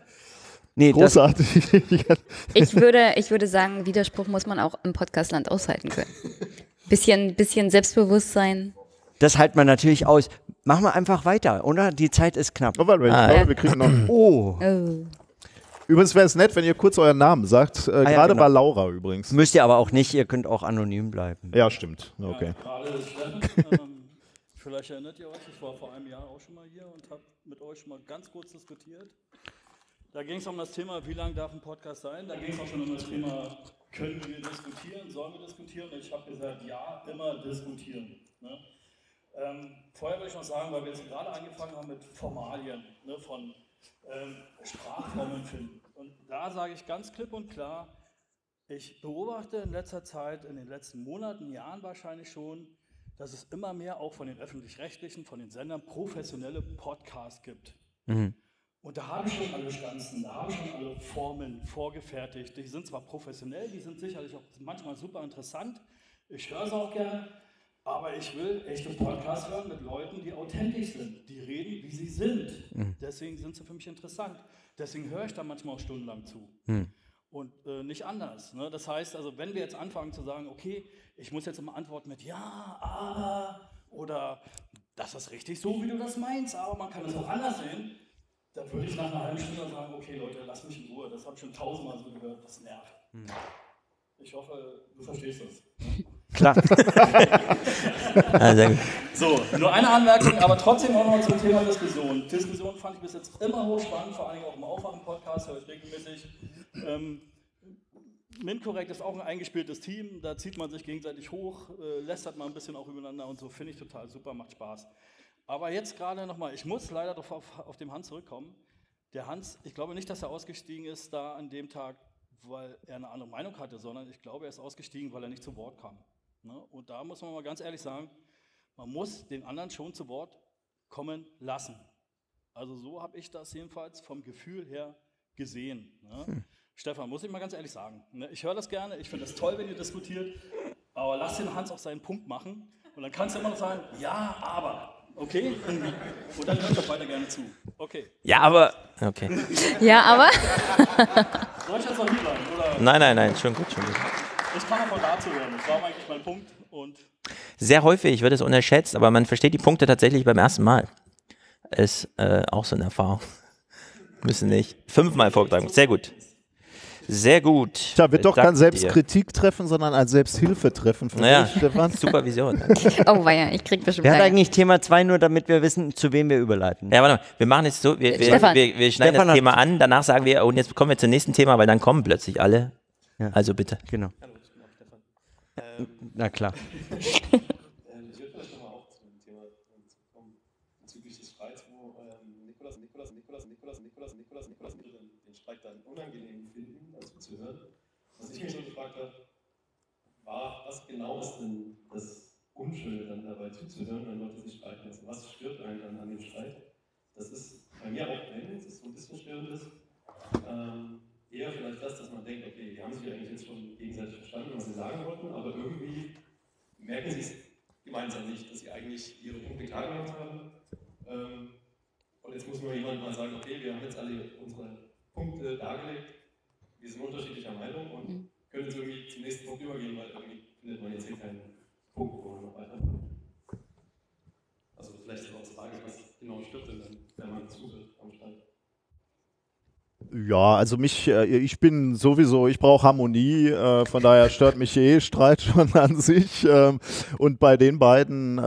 Nee, großartig. Ich würde sagen, Widerspruch muss man auch im Podcastland aushalten können. Bisschen Selbstbewusstsein. Das hält man natürlich aus. Machen wir einfach weiter, oder? Die Zeit ist knapp. Wir kriegen noch. Übrigens wäre es nett, wenn ihr kurz euren Namen sagt. Gerade war Laura übrigens. Müsst ihr aber auch nicht, ihr könnt auch anonym bleiben. Ja, stimmt. Okay. Gerade Steffen, vielleicht erinnert ihr euch, ich war vor einem Jahr auch schon mal hier und habe mit euch schon mal ganz kurz diskutiert. Da ging es um das Thema, wie lang darf ein Podcast sein? Da ging es auch schon um das Thema, können wir diskutieren, sollen wir diskutieren? Und ich habe gesagt, ja, immer diskutieren. Ne? Vorher würde ich noch sagen, weil wir jetzt gerade angefangen haben mit Formalien, ne, von Sprachformeln finden. Und da sage ich ganz klipp und klar, ich beobachte in letzter Zeit, in den letzten Monaten, Jahren wahrscheinlich schon, dass es immer mehr auch von den Öffentlich-Rechtlichen, von den Sendern professionelle Podcasts gibt. Mhm. Und da habe ich schon alle Stanzen, da habe ich schon alle Formeln vorgefertigt. Die sind zwar professionell, die sind sicherlich auch manchmal super interessant. Ich höre es auch gerne, aber ich will echte Podcasts hören mit Leuten, die authentisch sind, die reden, wie sie sind. Deswegen sind sie für mich interessant. Deswegen höre ich da manchmal auch stundenlang zu. Und nicht anders. Ne? Das heißt, also wenn wir jetzt anfangen zu sagen, okay, ich muss jetzt immer antworten mit ja, aber oder das ist richtig so, wie du das meinst, aber man kann es auch anders sehen. Da würde ich nach einer halben Stunde sagen, okay Leute, lass mich in Ruhe, das habe ich schon 1000-mal so gehört, das nervt. Ich hoffe, du verstehst das. Klar. So, nur eine Anmerkung, aber trotzdem auch noch zum Thema Diskussion. Diskussion fand ich bis jetzt immer hochspannend, vor allem auch im Aufwachen-Podcast, höre ich regelmäßig. MINT-Korrekt ist auch ein eingespieltes Team, da zieht man sich gegenseitig hoch, lästert mal ein bisschen auch übereinander und so, finde ich total super, macht Spaß. Aber jetzt gerade nochmal, ich muss leider doch auf den Hans zurückkommen. Der Hans, ich glaube nicht, dass er ausgestiegen ist da an dem Tag, weil er eine andere Meinung hatte, sondern ich glaube, er ist ausgestiegen, weil er nicht zu Wort kam. Ne? Und da muss man mal ganz ehrlich sagen, man muss den anderen schon zu Wort kommen lassen. Also so habe ich das jedenfalls vom Gefühl her gesehen. Ne? Stefan, muss ich mal ganz ehrlich sagen, ne? Ich höre das gerne, ich finde es toll, wenn ihr diskutiert, aber lass den Hans auch seinen Punkt machen und dann kannst du immer noch sagen, ja, aber... Okay? Und dann höre ich auch weiter gerne zu. Okay. Ja, aber... Okay. Ja, aber... Soll ich jetzt noch hier bleiben, oder? Nein, schon gut. Ich kann auch von da zu hören. Das war eigentlich mein Punkt. Und sehr häufig wird es unterschätzt, aber man versteht die Punkte tatsächlich beim ersten Mal. Ist auch so eine Erfahrung. Müssen nicht 5-mal vorgetragen. Sehr gut. Sehr gut. Tja, wird doch kein Selbstkritik-Treffen, sondern ein Selbsthilfetreffen für dich, Stefan. Supervision. Oh weia, ich krieg bestimmt. Wer hat eigentlich Thema 2, nur damit wir wissen, zu wem wir überleiten? Ja, warte mal, wir machen jetzt so, wir schneiden das Thema an, danach sagen wir, und jetzt kommen wir zum nächsten Thema, weil dann kommen plötzlich alle. Ja. Also bitte. Genau. Na klar. Ich würde vielleicht nochmal auch zu dem Thema kommen, bezüglich des Streits, wo Nikolas den Streit dann unangenehm finden, dazu zu hören. Was ich mich so gefragt habe, war, was genau ist denn das Unschöne dann dabei zuzuhören, wenn Leute sich streiten? Also was stört einen dann an dem Streit? Das ist bei mir auch, wenn es so ein bisschen störend ist, eher vielleicht das, dass man denkt, okay, die haben sich ja eigentlich jetzt schon gegenseitig verstanden, was sie sagen wollten, aber irgendwie merken sie es gemeinsam nicht, dass sie eigentlich ihre Punkte klar gemacht haben. Und jetzt muss nur jemand mal sagen, okay, wir haben jetzt alle unsere Punkte dargelegt, wir sind unterschiedlicher Meinung und können jetzt irgendwie zum nächsten Punkt übergehen, weil irgendwie findet man jetzt hier keinen Punkt, wo man noch weitermacht. Also vielleicht ist auch die Frage, was genau stört denn dann, wenn man zuhört am Streit? Ja, also ich bin sowieso, ich brauche Harmonie, von daher stört mich Streit schon an sich. Und bei den beiden,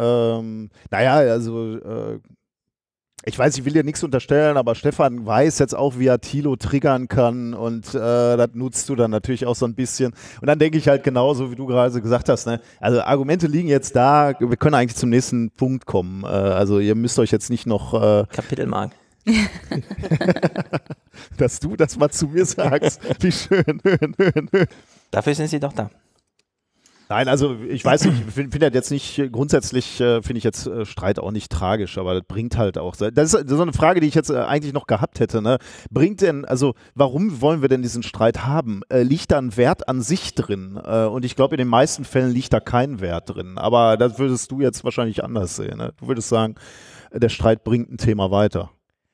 ich weiß, ich will dir nichts unterstellen, aber Stefan weiß jetzt auch, wie er Thilo triggern kann und das nutzt du dann natürlich auch so ein bisschen. Und dann denke ich halt genauso, wie du gerade gesagt hast, ne? Also Argumente liegen jetzt da, wir können eigentlich zum nächsten Punkt kommen. Also ihr müsst euch jetzt nicht noch Kapitelmark. Dass du das mal zu mir sagst. Wie schön. Dafür sind sie doch da. Nein, also ich weiß nicht, ich finde das jetzt nicht, grundsätzlich finde ich jetzt Streit auch nicht tragisch, aber das bringt halt auch, das ist so eine Frage, die ich jetzt eigentlich noch gehabt hätte, ne? Warum wollen wir denn diesen Streit haben? Liegt da ein Wert an sich drin? Und ich glaube, in den meisten Fällen liegt da kein Wert drin, aber das würdest du jetzt wahrscheinlich anders sehen, ne? Du würdest sagen, der Streit bringt ein Thema weiter.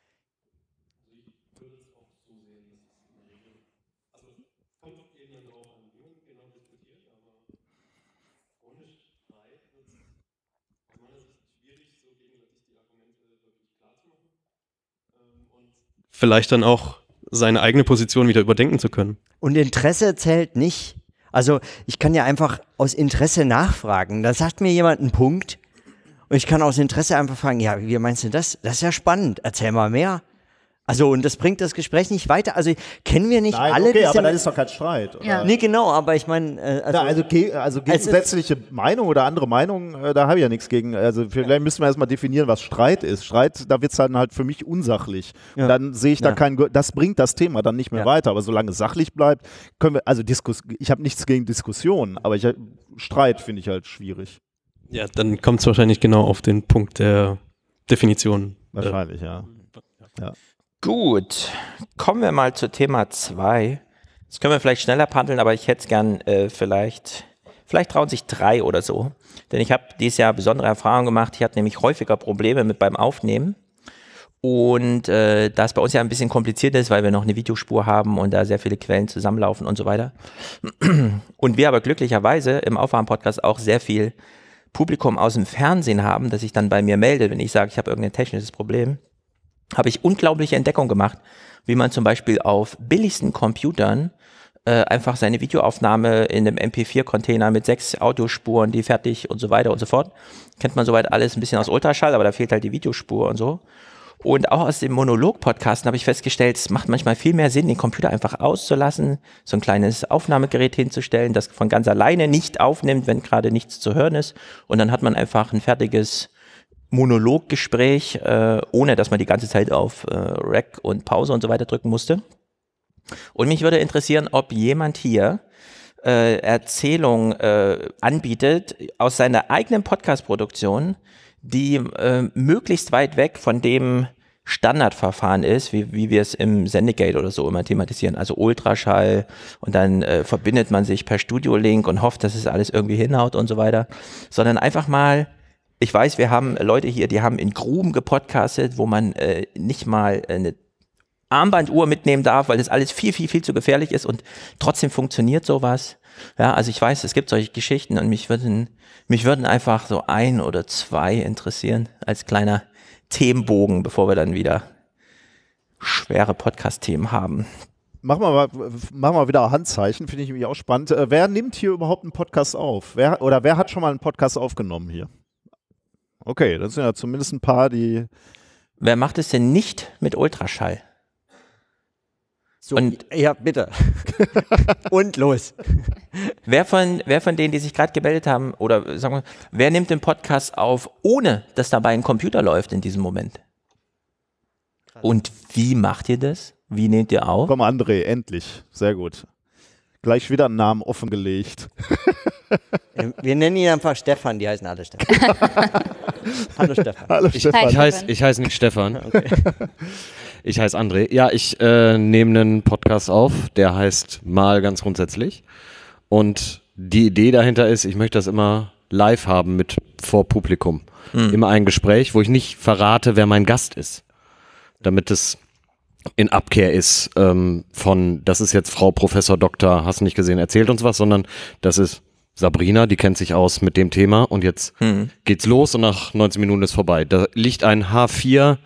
Vielleicht dann auch seine eigene Position wieder überdenken zu können. Und Interesse zählt nicht. Also ich kann ja einfach aus Interesse nachfragen. Da sagt mir jemand einen Punkt und ich kann aus Interesse einfach fragen, ja, wie meinst du das? Das ist ja spannend, erzähl mal mehr. Also und das bringt das Gespräch nicht weiter. Also kennen wir nicht alle. Okay, aber das ist doch kein Streit. Oder? Ja. Nee, genau, aber ich meine... also gegensätzliche Meinung oder andere Meinung, da habe ich ja nichts gegen. Also vielleicht müssen wir erstmal definieren, was Streit ist. Streit, da wird es dann halt für mich unsachlich. Ja. Und dann sehe ich da das bringt das Thema dann nicht mehr weiter. Aber solange es sachlich bleibt, können wir, ich habe nichts gegen Diskussionen, aber Streit finde ich halt schwierig. Ja, dann kommt es wahrscheinlich genau auf den Punkt der Definition. Wahrscheinlich, ja. Gut, kommen wir mal zu Thema 2. Das können wir vielleicht schneller handeln, aber ich hätte es gern vielleicht trauen sich 3 oder so. Denn ich habe dieses Jahr besondere Erfahrungen gemacht. Ich hatte nämlich häufiger Probleme beim Aufnehmen. Und da es bei uns ja ein bisschen kompliziert ist, weil wir noch eine Videospur haben und da sehr viele Quellen zusammenlaufen und so weiter. Und wir aber glücklicherweise im Aufwärm-Podcast auch sehr viel Publikum aus dem Fernsehen haben, das sich dann bei mir meldet, wenn ich sage, ich habe irgendein technisches Problem. Habe ich unglaubliche Entdeckungen gemacht, wie man zum Beispiel auf billigsten Computern einfach seine Videoaufnahme in einem MP4-Container mit 6 Audiospuren, die fertig und so weiter und so fort. Kennt man soweit alles ein bisschen aus Ultraschall, aber da fehlt halt die Videospur und so. Und auch aus dem Monolog-Podcasten habe ich festgestellt, es macht manchmal viel mehr Sinn, den Computer einfach auszulassen, so ein kleines Aufnahmegerät hinzustellen, das von ganz alleine nicht aufnimmt, wenn gerade nichts zu hören ist. Und dann hat man einfach ein fertiges Monologgespräch, ohne dass man die ganze Zeit auf Rec und Pause und so weiter drücken musste. Und mich würde interessieren, ob jemand hier Erzählungen anbietet aus seiner eigenen Podcast-Produktion, die möglichst weit weg von dem Standardverfahren ist, wie wir es im Sendegate oder so immer thematisieren. Also Ultraschall und dann verbindet man sich per Studio-Link und hofft, dass es alles irgendwie hinhaut und so weiter. Sondern einfach mal, ich weiß, wir haben Leute hier, die haben in Gruben gepodcastet, wo man nicht mal eine Armbanduhr mitnehmen darf, weil das alles viel, viel, viel zu gefährlich ist und trotzdem funktioniert sowas. Ja, also ich weiß, es gibt solche Geschichten und mich würden einfach so 1 oder 2 interessieren als kleiner Themenbogen, bevor wir dann wieder schwere Podcast-Themen haben. Machen wir mal wieder Handzeichen, finde ich nämlich auch spannend. Wer nimmt hier überhaupt einen Podcast auf? Wer hat schon mal einen Podcast aufgenommen hier? Okay, das sind ja zumindest ein paar, die... Wer macht es denn nicht mit Ultraschall? So, ja, bitte. Und los. Wer von denen, die sich gerade gemeldet haben, oder sagen wir, wer nimmt den Podcast auf, ohne dass dabei ein Computer läuft in diesem Moment? Und wie macht ihr das? Wie nehmt ihr auf? Komm, André, endlich. Sehr gut. Gleich wieder einen Namen offengelegt. Wir nennen ihn einfach Stefan, die heißen alle Stefan. Hallo Stefan. Hallo Stefan. Ich heiße nicht Stefan. Okay. Ich heiße André. Ja, ich nehme einen Podcast auf, der heißt Mal ganz grundsätzlich. Und die Idee dahinter ist, ich möchte das immer live haben vor Publikum. Immer ein Gespräch, wo ich nicht verrate, wer mein Gast ist. Damit es in Abkehr ist von, das ist jetzt Frau Professor Doktor, hast du nicht gesehen, erzählt uns was, sondern das ist Sabrina, die kennt sich aus mit dem Thema und jetzt geht's los und nach 19 Minuten ist vorbei. Da liegt ein H4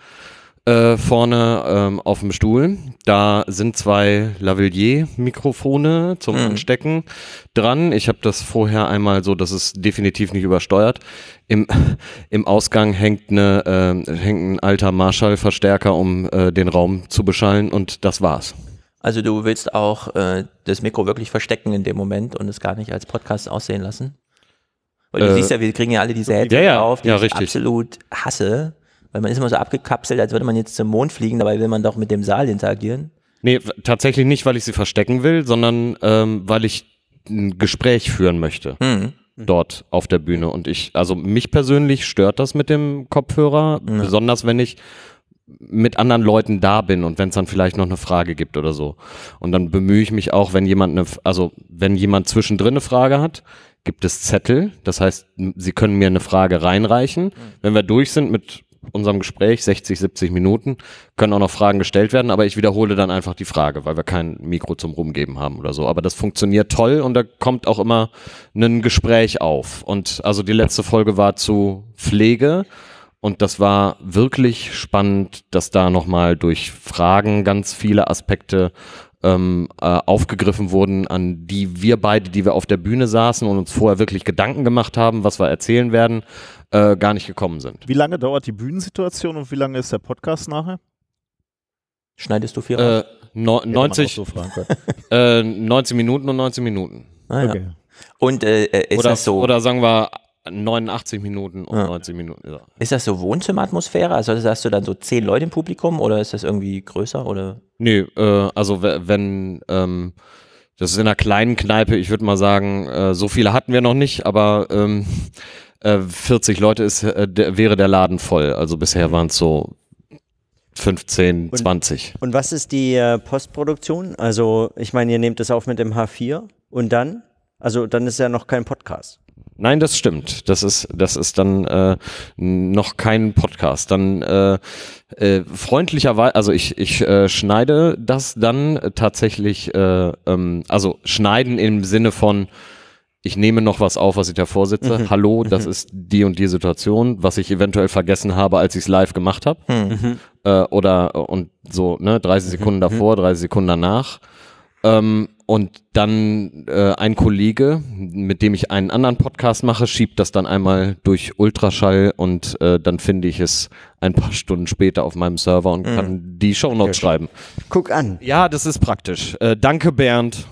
vorne auf dem Stuhl. Da sind 2 Lavalier-Mikrofone zum Anstecken dran. Ich habe das vorher einmal so, dass es definitiv nicht übersteuert. Im Ausgang hängt ein alter Marshall-Verstärker, um den Raum zu beschallen und das war's. Also du willst auch das Mikro wirklich verstecken in dem Moment und es gar nicht als Podcast aussehen lassen? Weil du siehst ja, wir kriegen ja alle diese Headsets auf, die ich absolut hasse. Weil man ist immer so abgekapselt, als würde man jetzt zum Mond fliegen, dabei will man doch mit dem Saal interagieren. Nee, tatsächlich nicht, weil ich sie verstecken will, sondern weil ich ein Gespräch führen möchte. Dort auf der Bühne. Und also mich persönlich stört das mit dem Kopfhörer, besonders wenn ich mit anderen Leuten da bin und wenn es dann vielleicht noch eine Frage gibt oder so. Und dann bemühe ich mich auch, wenn jemand zwischendrin eine Frage hat, gibt es Zettel. Das heißt, Sie können mir eine Frage reinreichen. Wenn wir durch sind mit unserem Gespräch, 60, 70 Minuten, können auch noch Fragen gestellt werden, aber ich wiederhole dann einfach die Frage, weil wir kein Mikro zum Rumgeben haben oder so. Aber das funktioniert toll und da kommt auch immer ein Gespräch auf. Und also die letzte Folge war zu Pflege und das war wirklich spannend, dass da nochmal durch Fragen ganz viele Aspekte aufgegriffen wurden, an die wir beide, die wir auf der Bühne saßen und uns vorher wirklich Gedanken gemacht haben, was wir erzählen werden, gar nicht gekommen sind. Wie lange dauert die Bühnensituation und wie lange ist der Podcast nachher? Schneidest du viel raus? 90 Minuten und 19 Minuten. Ah, ja. Okay. Und ist das so? Oder sagen wir 89 Minuten und 90 Minuten. Ja. Ist das so Wohnzimmeratmosphäre? Also hast du dann so 10 Leute im Publikum oder ist das irgendwie größer? Oder? Nee, also wenn das ist in einer kleinen Kneipe, ich würde mal sagen, so viele hatten wir noch nicht, aber 40 Leute wäre der Laden voll. Also bisher waren es so 15, 20. Und was ist die Postproduktion? Also ich meine, ihr nehmt das auf mit dem H4 und dann? Also dann ist ja noch kein Podcast. Nein, das stimmt. Das ist dann noch kein Podcast. Dann freundlicherweise, also ich schneide das dann tatsächlich, also schneiden im Sinne von, ich nehme noch was auf, was ich davor sitze. Hallo, das ist die und die Situation, was ich eventuell vergessen habe, als ich es live gemacht habe. Und so, 30 Sekunden davor, 30 Sekunden danach. Und dann ein Kollege, mit dem ich einen anderen Podcast mache, schiebt das dann einmal durch Ultraschall und dann finde ich es ein paar Stunden später auf meinem Server und kann die Shownotes schreiben. Guck an. Ja, das ist praktisch. Danke, Bernd.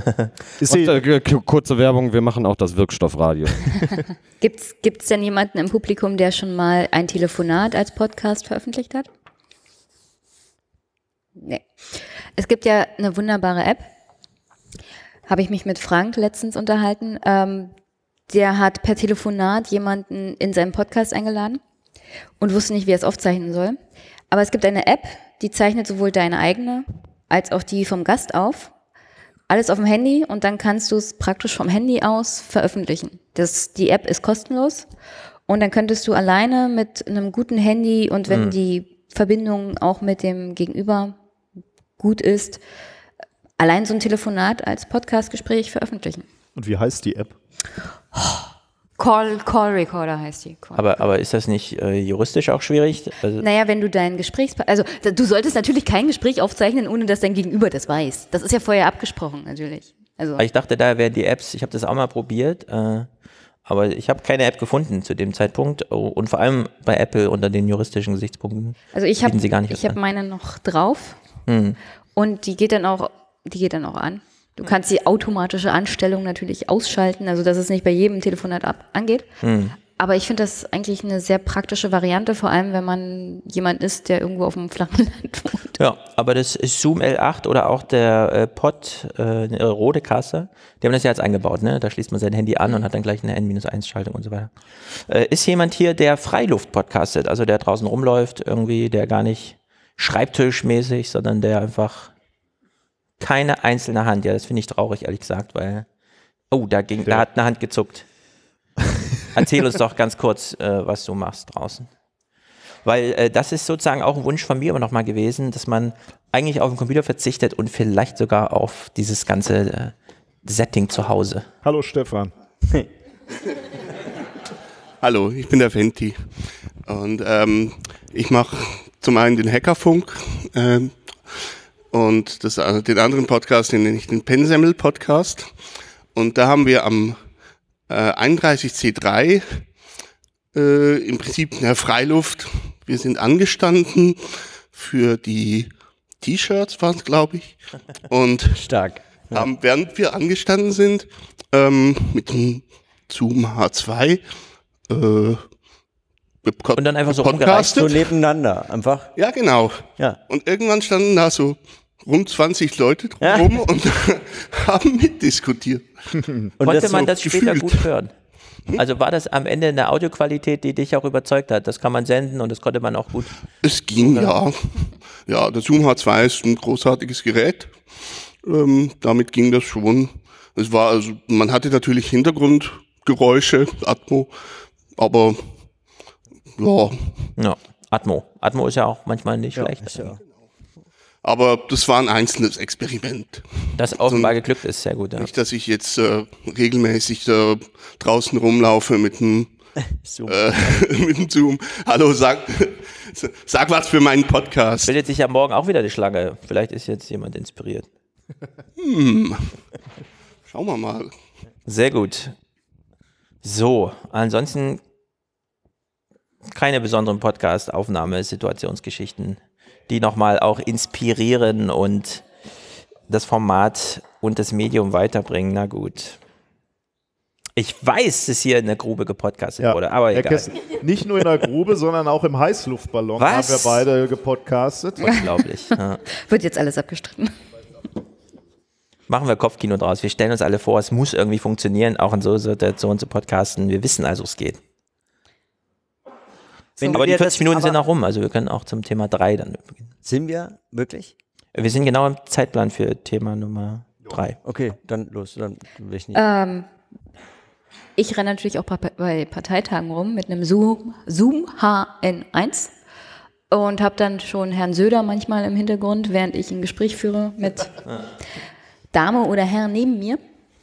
Kurze Werbung, wir machen auch das Wirkstoffradio. Gibt's denn jemanden im Publikum, der schon mal ein Telefonat als Podcast veröffentlicht hat? Nee. Es gibt ja eine wunderbare App, habe ich mich mit Frank letztens unterhalten. Der hat per Telefonat jemanden in seinen Podcast eingeladen und wusste nicht, wie er es aufzeichnen soll. Aber es gibt eine App, die zeichnet sowohl deine eigene als auch die vom Gast auf. Alles auf dem Handy und dann kannst du es praktisch vom Handy aus veröffentlichen. Die App ist kostenlos und dann könntest du alleine mit einem guten Handy und wenn die Verbindung auch mit dem Gegenüber gut ist, allein so ein Telefonat als Podcast-Gespräch veröffentlichen. Und wie heißt die App? Call Recorder heißt die. Aber ist das nicht juristisch auch schwierig? Also naja, wenn du deinen also du solltest natürlich kein Gespräch aufzeichnen, ohne dass dein Gegenüber das weiß. Das ist ja vorher abgesprochen, natürlich. Also ich dachte, da wären die Apps, ich habe das auch mal probiert, aber ich habe keine App gefunden zu dem Zeitpunkt und vor allem bei Apple unter den juristischen Gesichtspunkten. Also ich habe meine noch drauf und die geht dann auch an. Du kannst die automatische Anstellung natürlich ausschalten, also dass es nicht bei jedem Telefonat angeht. Aber ich finde das eigentlich eine sehr praktische Variante, vor allem wenn man jemand ist, der irgendwo auf dem flachen Land wohnt. Ja, aber das ist Zoom L8 oder auch der Pod, eine Rodekaster, die haben das ja jetzt eingebaut, ne? Da schließt man sein Handy an und hat dann gleich eine N-1-Schaltung und so weiter. Ist jemand hier, der Freiluft podcastet, also der draußen rumläuft irgendwie, der gar nicht schreibtischmäßig, sondern der einfach keine einzelne Hand, ja, das finde ich traurig, ehrlich gesagt, weil, da hat eine Hand gezuckt. Erzähl uns doch ganz kurz, was du machst draußen. Weil das ist sozusagen auch ein Wunsch von mir immer noch mal gewesen, dass man eigentlich auf den Computer verzichtet und vielleicht sogar auf dieses ganze Setting zu Hause. Hallo Stefan. Hallo, ich bin der Fenti und ich mache zum einen den Hackerfunk und den anderen Podcast, den nenne ich den Pensemmel Podcast, und da haben wir am 31C3 im Prinzip in der Freiluft. Wir sind angestanden für die T-Shirts, waren es, glaube ich. Und stark. Ja. Während wir angestanden sind, mit dem Zoom H2 und dann einfach so rumgereicht. So nebeneinander, einfach. Ja, genau. Ja. Und irgendwann standen da so rund 20 Leute drumherum und haben mitdiskutiert. Und konnte man das später gut hören? Also war das am Ende eine Audioqualität, die dich auch überzeugt hat? Das kann man senden und das konnte man auch gut. Es ging, ja. Ja, der Zoom H2 ist ein großartiges Gerät. Damit ging das schon. Es war also, man hatte natürlich Hintergrundgeräusche, Atmo, aber ja. Atmo ist ja auch manchmal nicht schlecht. Ja. Aber das war ein einzelnes Experiment. Das offenbar geglückt ist, sehr gut. Ja. Nicht, dass ich jetzt regelmäßig draußen rumlaufe mit dem Zoom. Mit dem Zoom. Hallo, sag was für meinen Podcast. Bildet sich ja morgen auch wieder die Schlange. Vielleicht ist jetzt jemand inspiriert. Schauen wir mal. Sehr gut. So, ansonsten keine besonderen Podcast-Aufnahme, Situationsgeschichten, die nochmal auch inspirieren und das Format und das Medium weiterbringen. Na gut. Ich weiß, dass hier in der Grube gepodcastet wurde, aber egal. Nicht nur in der Grube, sondern auch im Heißluftballon haben wir beide gepodcastet. Unglaublich. Ja. Wird jetzt alles abgestritten. Machen wir Kopfkino draus. Wir stellen uns alle vor, es muss irgendwie funktionieren, auch in so Situationen zu podcasten. Wir wissen also, es geht. Aber die 40 Minuten sind noch rum, also wir können auch zum Thema 3 dann beginnen. Sind wir wirklich? Wir sind genau im Zeitplan für Thema Nummer 3. Okay, dann los. Dann will ich nicht. Ich renne natürlich auch bei Parteitagen rum mit einem Zoom HN1 und habe dann schon Herrn Söder manchmal im Hintergrund, während ich ein Gespräch führe mit Dame oder Herr neben mir.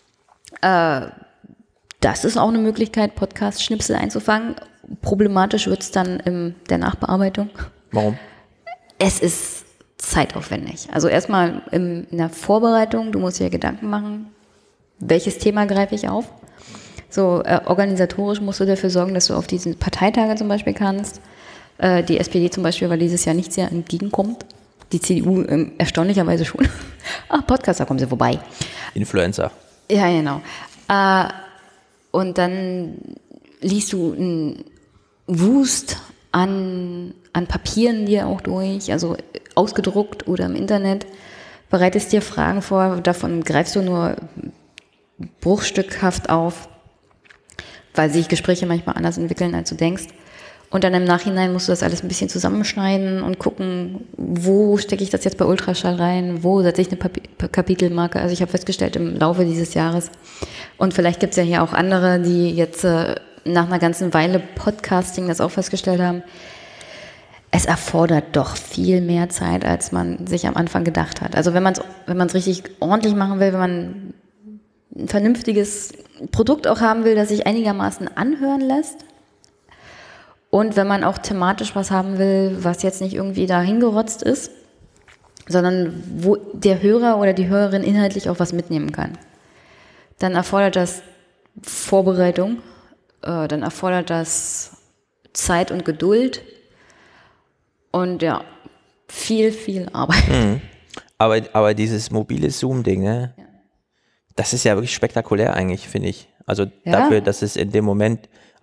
Das ist auch eine Möglichkeit, Podcast-Schnipsel einzufangen. Problematisch wird es dann in der Nachbearbeitung. Warum? Es ist zeitaufwendig. Also erstmal in der Vorbereitung, du musst dir Gedanken machen, welches Thema greife ich auf. So organisatorisch musst du dafür sorgen, dass du auf diese Parteitage zum Beispiel kannst. Die SPD zum Beispiel, weil dieses Jahr nicht sehr entgegenkommt. Die CDU erstaunlicherweise schon. Podcast, da kommen sie vorbei. Influencer. Ja, genau. Und dann liest du einen Wust an Papieren dir auch durch, also ausgedruckt oder im Internet, bereitest dir Fragen vor, davon greifst du nur bruchstückhaft auf, weil sich Gespräche manchmal anders entwickeln, als du denkst. Und dann im Nachhinein musst du das alles ein bisschen zusammenschneiden und gucken, wo stecke ich das jetzt bei Ultraschall rein, wo setze ich eine Kapitelmarke. Also ich habe festgestellt im Laufe dieses Jahres, und vielleicht gibt es ja hier auch andere, die jetzt nach einer ganzen Weile Podcasting das auch festgestellt haben, es erfordert doch viel mehr Zeit, als man sich am Anfang gedacht hat. Also wenn man es richtig ordentlich machen will, wenn man ein vernünftiges Produkt auch haben will, das sich einigermaßen anhören lässt, und wenn man auch thematisch was haben will, was jetzt nicht irgendwie da hingerotzt ist, sondern wo der Hörer oder die Hörerin inhaltlich auch was mitnehmen kann, dann erfordert das Vorbereitung, dann erfordert das Zeit und Geduld und ja, viel, viel Arbeit. Mhm. Aber dieses mobile Zoom-Ding, ne? Das ist ja wirklich spektakulär eigentlich, finde ich. Also dafür, dass es in dem Moment,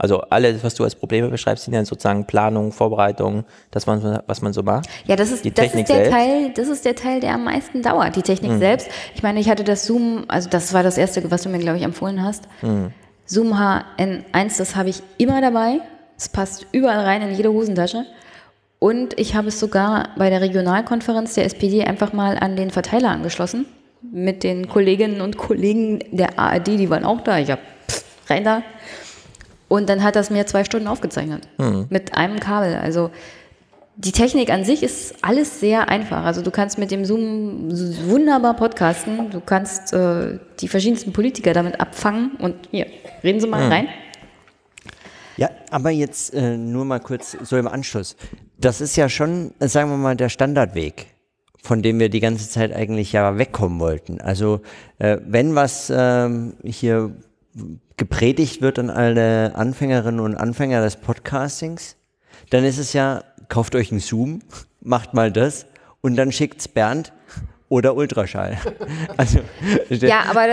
Also alles, was du als Probleme beschreibst, sind ja sozusagen Planung, Vorbereitung, was man so macht. Ja, das ist der Teil, der am meisten dauert, die Technik selbst. Ich meine, ich hatte das Zoom, also das war das erste, was du mir, glaube ich, empfohlen hast. Zoom HN1, das habe ich immer dabei. Es passt überall rein in jede Hosentasche. Und ich habe es sogar bei der Regionalkonferenz der SPD einfach mal an den Verteiler angeschlossen. Mit den Kolleginnen und Kollegen der ARD, die waren auch da. Ich habe rein da. Und dann hat das mir 2 Stunden aufgezeichnet. Mit einem Kabel. Also die Technik an sich ist alles sehr einfach. Also du kannst mit dem Zoom wunderbar podcasten. Du kannst die verschiedensten Politiker damit abfangen. Und hier, reden Sie mal rein. Ja, aber jetzt nur mal kurz so im Anschluss. Das ist ja schon, sagen wir mal, der Standardweg, von dem wir die ganze Zeit eigentlich ja wegkommen wollten. Also wenn was hier gepredigt wird an alle Anfängerinnen und Anfänger des Podcastings, dann ist es ja, kauft euch einen Zoom, macht mal das und dann schickt's Bernd oder Ultraschall. Also, ja, aber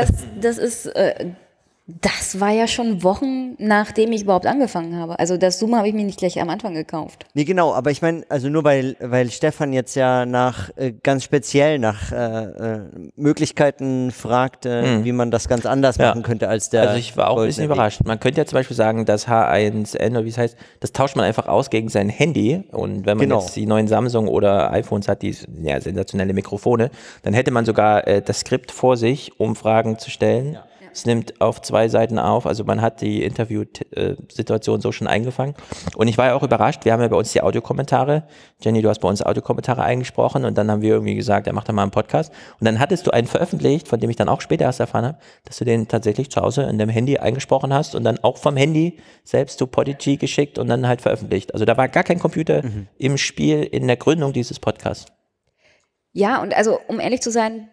das war ja schon Wochen, nachdem ich überhaupt angefangen habe. Also das Zoom habe ich mir nicht gleich am Anfang gekauft. Nee, genau, aber ich meine, also nur weil Stefan jetzt ja ganz speziell nach Möglichkeiten fragt, wie man das ganz anders machen könnte als der. Also ich war auch ein bisschen überrascht. Man könnte ja zum Beispiel sagen, das H1N, oder wie es heißt, das tauscht man einfach aus gegen sein Handy. Und wenn man jetzt die neuen Samsung oder iPhones hat, die sensationelle Mikrofone, dann hätte man sogar das Skript vor sich, um Fragen zu stellen. Ja. Es nimmt auf 2 Seiten auf, also man hat die Interviewsituation so schon eingefangen. Und ich war ja auch überrascht, wir haben ja bei uns die Audiokommentare. Jenny, du hast bei uns Audiokommentare eingesprochen und dann haben wir irgendwie gesagt, ja, mach doch mal einen Podcast. Und dann hattest du einen veröffentlicht, von dem ich dann auch später erst erfahren habe, dass du den tatsächlich zu Hause in deinem Handy eingesprochen hast und dann auch vom Handy selbst zu Podigy geschickt und dann halt veröffentlicht. Also da war gar kein Computer im Spiel in der Gründung dieses Podcasts. Ja, und also um ehrlich zu sein,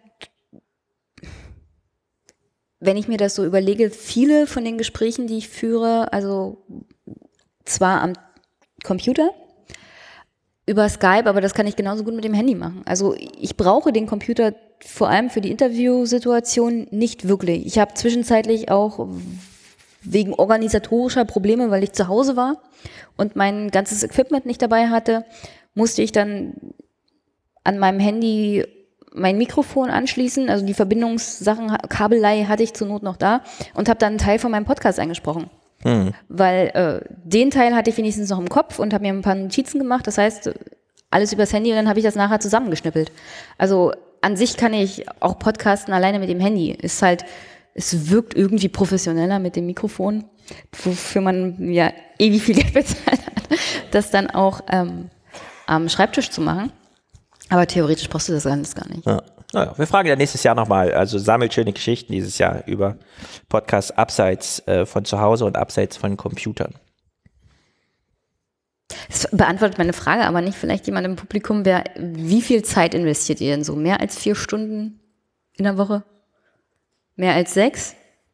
wenn ich mir das so überlege, viele von den Gesprächen, die ich führe, also zwar am Computer, über Skype, aber das kann ich genauso gut mit dem Handy machen. Also ich brauche den Computer vor allem für die Interviewsituation nicht wirklich. Ich habe zwischenzeitlich auch wegen organisatorischer Probleme, weil ich zu Hause war und mein ganzes Equipment nicht dabei hatte, musste ich dann an meinem Handy mein Mikrofon anschließen, also die Verbindungssachen, Kabellei hatte ich zur Not noch da und habe dann einen Teil von meinem Podcast eingesprochen. Weil den Teil hatte ich wenigstens noch im Kopf und habe mir ein paar Notizen gemacht, das heißt, alles übers Handy und dann habe ich das nachher zusammengeschnippelt. Also an sich kann ich auch podcasten alleine mit dem Handy. Es wirkt irgendwie professioneller mit dem Mikrofon, wofür man ja ewig viel Geld bezahlt hat, das dann auch am Schreibtisch zu machen. Aber theoretisch brauchst du das alles gar nicht. Ja. Naja, wir fragen ja nächstes Jahr nochmal, also sammelt schöne Geschichten dieses Jahr über Podcasts abseits von zu Hause und abseits von Computern. Das beantwortet meine Frage, aber nicht vielleicht jemand im Publikum, wie viel Zeit investiert ihr denn so? Mehr als 4 Stunden in der Woche? Mehr als 6?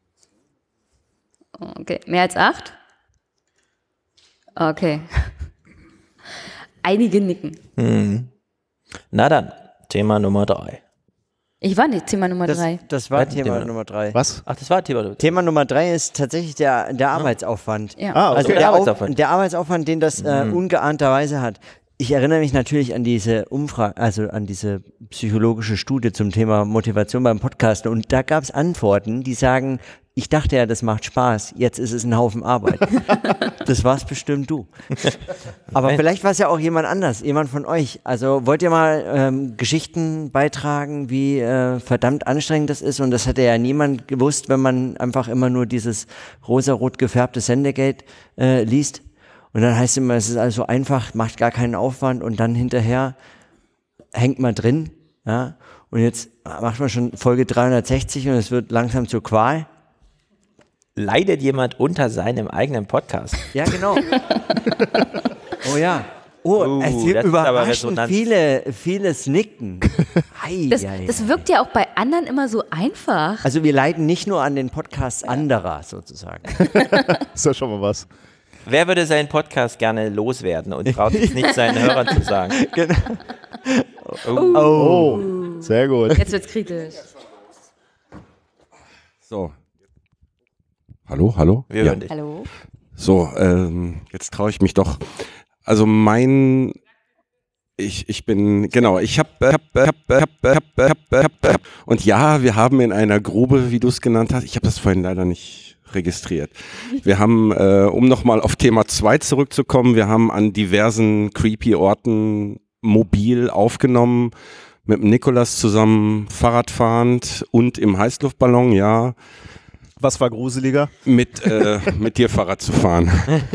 Okay. Mehr als 8? Okay. Einige nicken. Na dann, Thema Nummer 3. Ich war nicht Thema Nummer 3. Das war Thema Nummer 3. Was? Ach, das war Thema Nummer 3. Thema Nummer 3 ist tatsächlich der Arbeitsaufwand. Ja. Also der Arbeitsaufwand, den das ungeahnterweise hat. Ich erinnere mich natürlich an diese Umfrage, also an diese psychologische Studie zum Thema Motivation beim Podcasten. Und da gab es Antworten, die sagen, ich dachte ja, das macht Spaß, jetzt ist es ein Haufen Arbeit. Das war's bestimmt du. Aber vielleicht war es ja auch jemand anders, jemand von euch. Also wollt ihr mal Geschichten beitragen, wie verdammt anstrengend das ist? Und das hätte ja niemand gewusst, wenn man einfach immer nur dieses rosarot gefärbte Sendegate liest. Und dann heißt es immer, es ist also einfach, macht gar keinen Aufwand und dann hinterher hängt man drin. Ja? Und jetzt macht man schon Folge 360 und es wird langsam zur Qual. Leidet jemand unter seinem eigenen Podcast? Ja, genau. Oh ja. Oh, es wird überraschend vieles Nicken. Das wirkt ja auch bei anderen immer so einfach. Also wir leiden nicht nur an den Podcasts anderer sozusagen. Ist ja schon mal was. Wer würde seinen Podcast gerne loswerden und traut sich nicht seinen Hörern zu sagen? Genau. Oh, sehr gut. Jetzt wird's kritisch. So. Hallo? Wir hören dich. Hallo? So, jetzt traue ich mich doch. Also ich bin, genau, und ja, wir haben in einer Grube, wie du es genannt hast, ich habe das vorhin leider nicht registriert. Wir haben, um nochmal auf Thema 2 zurückzukommen, wir haben an diversen creepy Orten mobil aufgenommen, mit dem Nikolas zusammen Fahrradfahrend und im Heißluftballon, ja. Was war gruseliger? Mit dir Fahrrad zu fahren.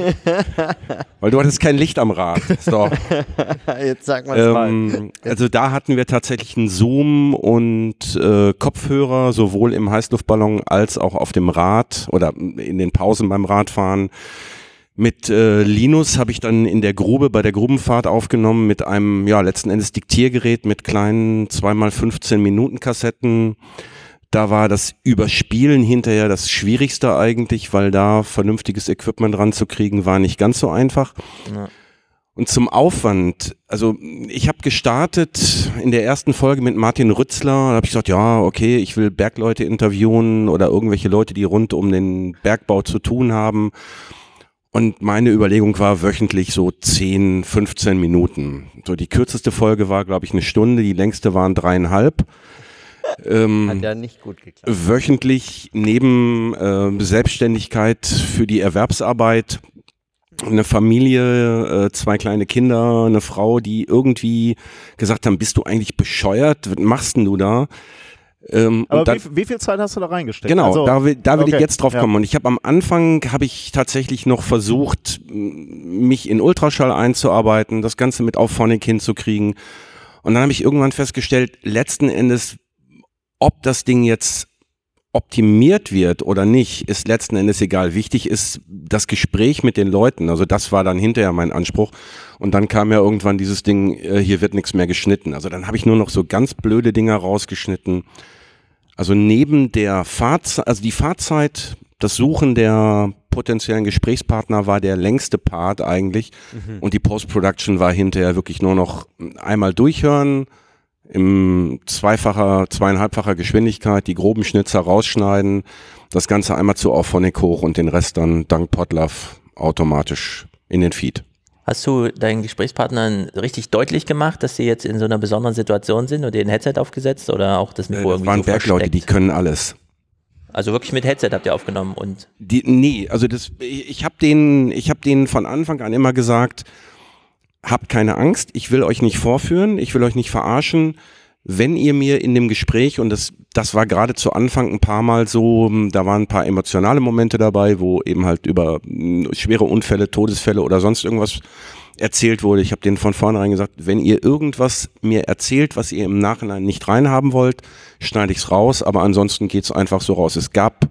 Weil du hattest kein Licht am Rad. So. Jetzt sag mal mal. Also da hatten wir tatsächlich einen Zoom und Kopfhörer, sowohl im Heißluftballon als auch auf dem Rad oder in den Pausen beim Radfahren. Mit Linus habe ich dann in der Grube, bei der Grubenfahrt aufgenommen mit einem, ja, letzten Endes Diktiergerät mit kleinen 2x15 Minuten Kassetten. Da war das Überspielen hinterher das Schwierigste eigentlich, weil da vernünftiges Equipment ranzukriegen war nicht ganz so einfach. Ja. Und zum Aufwand, also ich habe gestartet in der ersten Folge mit Martin Rützler, da habe ich gesagt, ja, okay, ich will Bergleute interviewen oder irgendwelche Leute, die rund um den Bergbau zu tun haben. Und meine Überlegung war wöchentlich so 10, 15 Minuten. So die kürzeste Folge war, glaube ich, 1 Stunde, die längste waren 3,5. Hat ja nicht gut geklappt. Wöchentlich neben Selbstständigkeit für die Erwerbsarbeit, eine Familie, 2 kleine Kinder, eine Frau, die irgendwie gesagt haben, bist du eigentlich bescheuert? Was machst denn du da? Aber dann, wie viel Zeit hast du da reingesteckt? Genau, also, da will ich jetzt drauf kommen. Und ich habe am Anfang, tatsächlich noch versucht, mich in Ultraschall einzuarbeiten, das Ganze mit Auphonic hinzukriegen. Und dann habe ich irgendwann festgestellt, letzten Endes, ob das Ding jetzt optimiert wird oder nicht, ist letzten Endes egal. Wichtig ist das Gespräch mit den Leuten. Also das war dann hinterher mein Anspruch. Und dann kam ja irgendwann dieses Ding, hier wird nichts mehr geschnitten. Also dann habe ich nur noch so ganz blöde Dinger rausgeschnitten. Also neben der Fahrzeit, also die Fahrzeit, das Suchen der potenziellen Gesprächspartner war der längste Part eigentlich. Und die Post-Production war hinterher wirklich nur noch einmal durchhören, im 2,5-facher Geschwindigkeit, die groben Schnitzer rausschneiden, das Ganze einmal zu Auphonic hoch und den Rest dann dank Podlove automatisch in den Feed. Hast du deinen Gesprächspartnern richtig deutlich gemacht, dass sie jetzt in so einer besonderen Situation sind und dir ein Headset aufgesetzt oder auch das Mikro irgendwie so versteckt? Das waren Bergleute, die können alles. Also wirklich mit Headset habt ihr aufgenommen und? Ich habe denen von Anfang an immer gesagt, habt keine Angst, ich will euch nicht vorführen, ich will euch nicht verarschen. Wenn ihr mir in dem Gespräch, und das war gerade zu Anfang ein paar Mal so, da waren ein paar emotionale Momente dabei, wo eben halt über schwere Unfälle, Todesfälle oder sonst irgendwas erzählt wurde. Ich habe denen von vornherein gesagt, wenn ihr irgendwas mir erzählt, was ihr im Nachhinein nicht reinhaben wollt, schneide ich es raus, aber ansonsten geht es einfach so raus. Es gab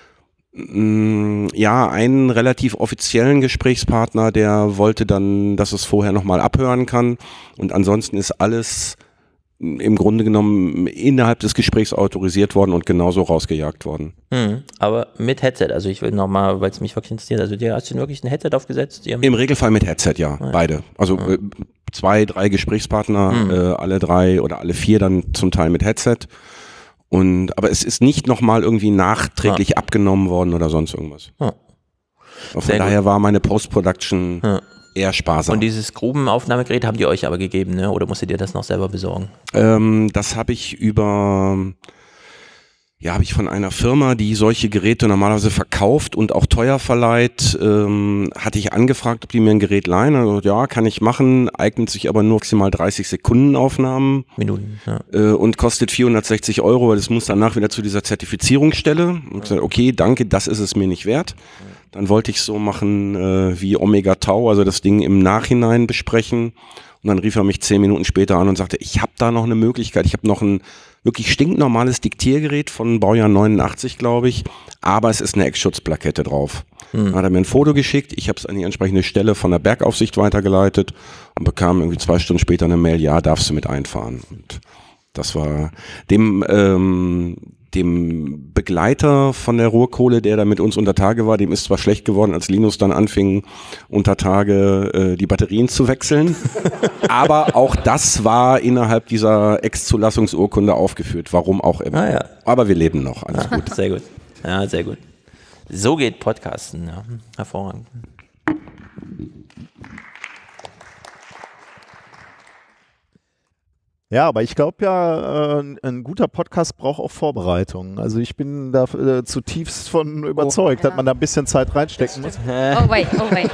einen relativ offiziellen Gesprächspartner, der wollte dann, dass es vorher nochmal abhören kann, und ansonsten ist alles im Grunde genommen innerhalb des Gesprächs autorisiert worden und genauso rausgejagt worden. Aber mit Headset, also ich will nochmal, weil es mich wirklich interessiert, also hast du wirklich ein Headset aufgesetzt? Im Regelfall mit Headset, ja, beide. Also 2, 3 Gesprächspartner, alle 3 oder alle 4 dann zum Teil mit Headset. Aber es ist nicht nochmal irgendwie nachträglich abgenommen worden oder sonst irgendwas. Von daher war meine Post-Production eher sparsam. Und dieses Grubenaufnahmegerät haben die euch aber gegeben, ne? Oder musstet ihr das noch selber besorgen? Das habe ich habe ich von einer Firma, die solche Geräte normalerweise verkauft und auch teuer verleiht, hatte ich angefragt, ob die mir ein Gerät leihen. Also, ja, kann ich machen, eignet sich aber nur maximal 30 Sekunden Aufnahmen. Minuten, und kostet 460 €, weil das muss danach wieder zu dieser Zertifizierungsstelle. Und gesagt, okay, danke, das ist es mir nicht wert. Dann wollte ich so machen wie Omega Tau, also das Ding im Nachhinein besprechen. Und dann rief er mich 10 Minuten später an und sagte, ich habe da noch eine Möglichkeit, ich habe noch ein wirklich stinknormales Diktiergerät von Baujahr 89, glaube ich, aber es ist eine Eckschutzplakette drauf. Dann hat er mir ein Foto geschickt, ich habe es an die entsprechende Stelle von der Bergaufsicht weitergeleitet und bekam irgendwie 2 Stunden später eine Mail, ja, darfst du mit einfahren. Und das war dem Begleiter von der Ruhrkohle, der da mit uns unter Tage war, dem ist zwar schlecht geworden, als Linus dann anfing, unter Tage die Batterien zu wechseln, aber auch das war innerhalb dieser Ex-Zulassungsurkunde aufgeführt, warum auch immer. Aber wir leben noch, alles gut. Sehr gut. Ja, sehr gut. So geht Podcasten, ja. Hervorragend. Ja, aber ich glaube ja, ein guter Podcast braucht auch Vorbereitung. Also ich bin da zutiefst von überzeugt, dass man da ein bisschen Zeit reinstecken muss. Oh wait.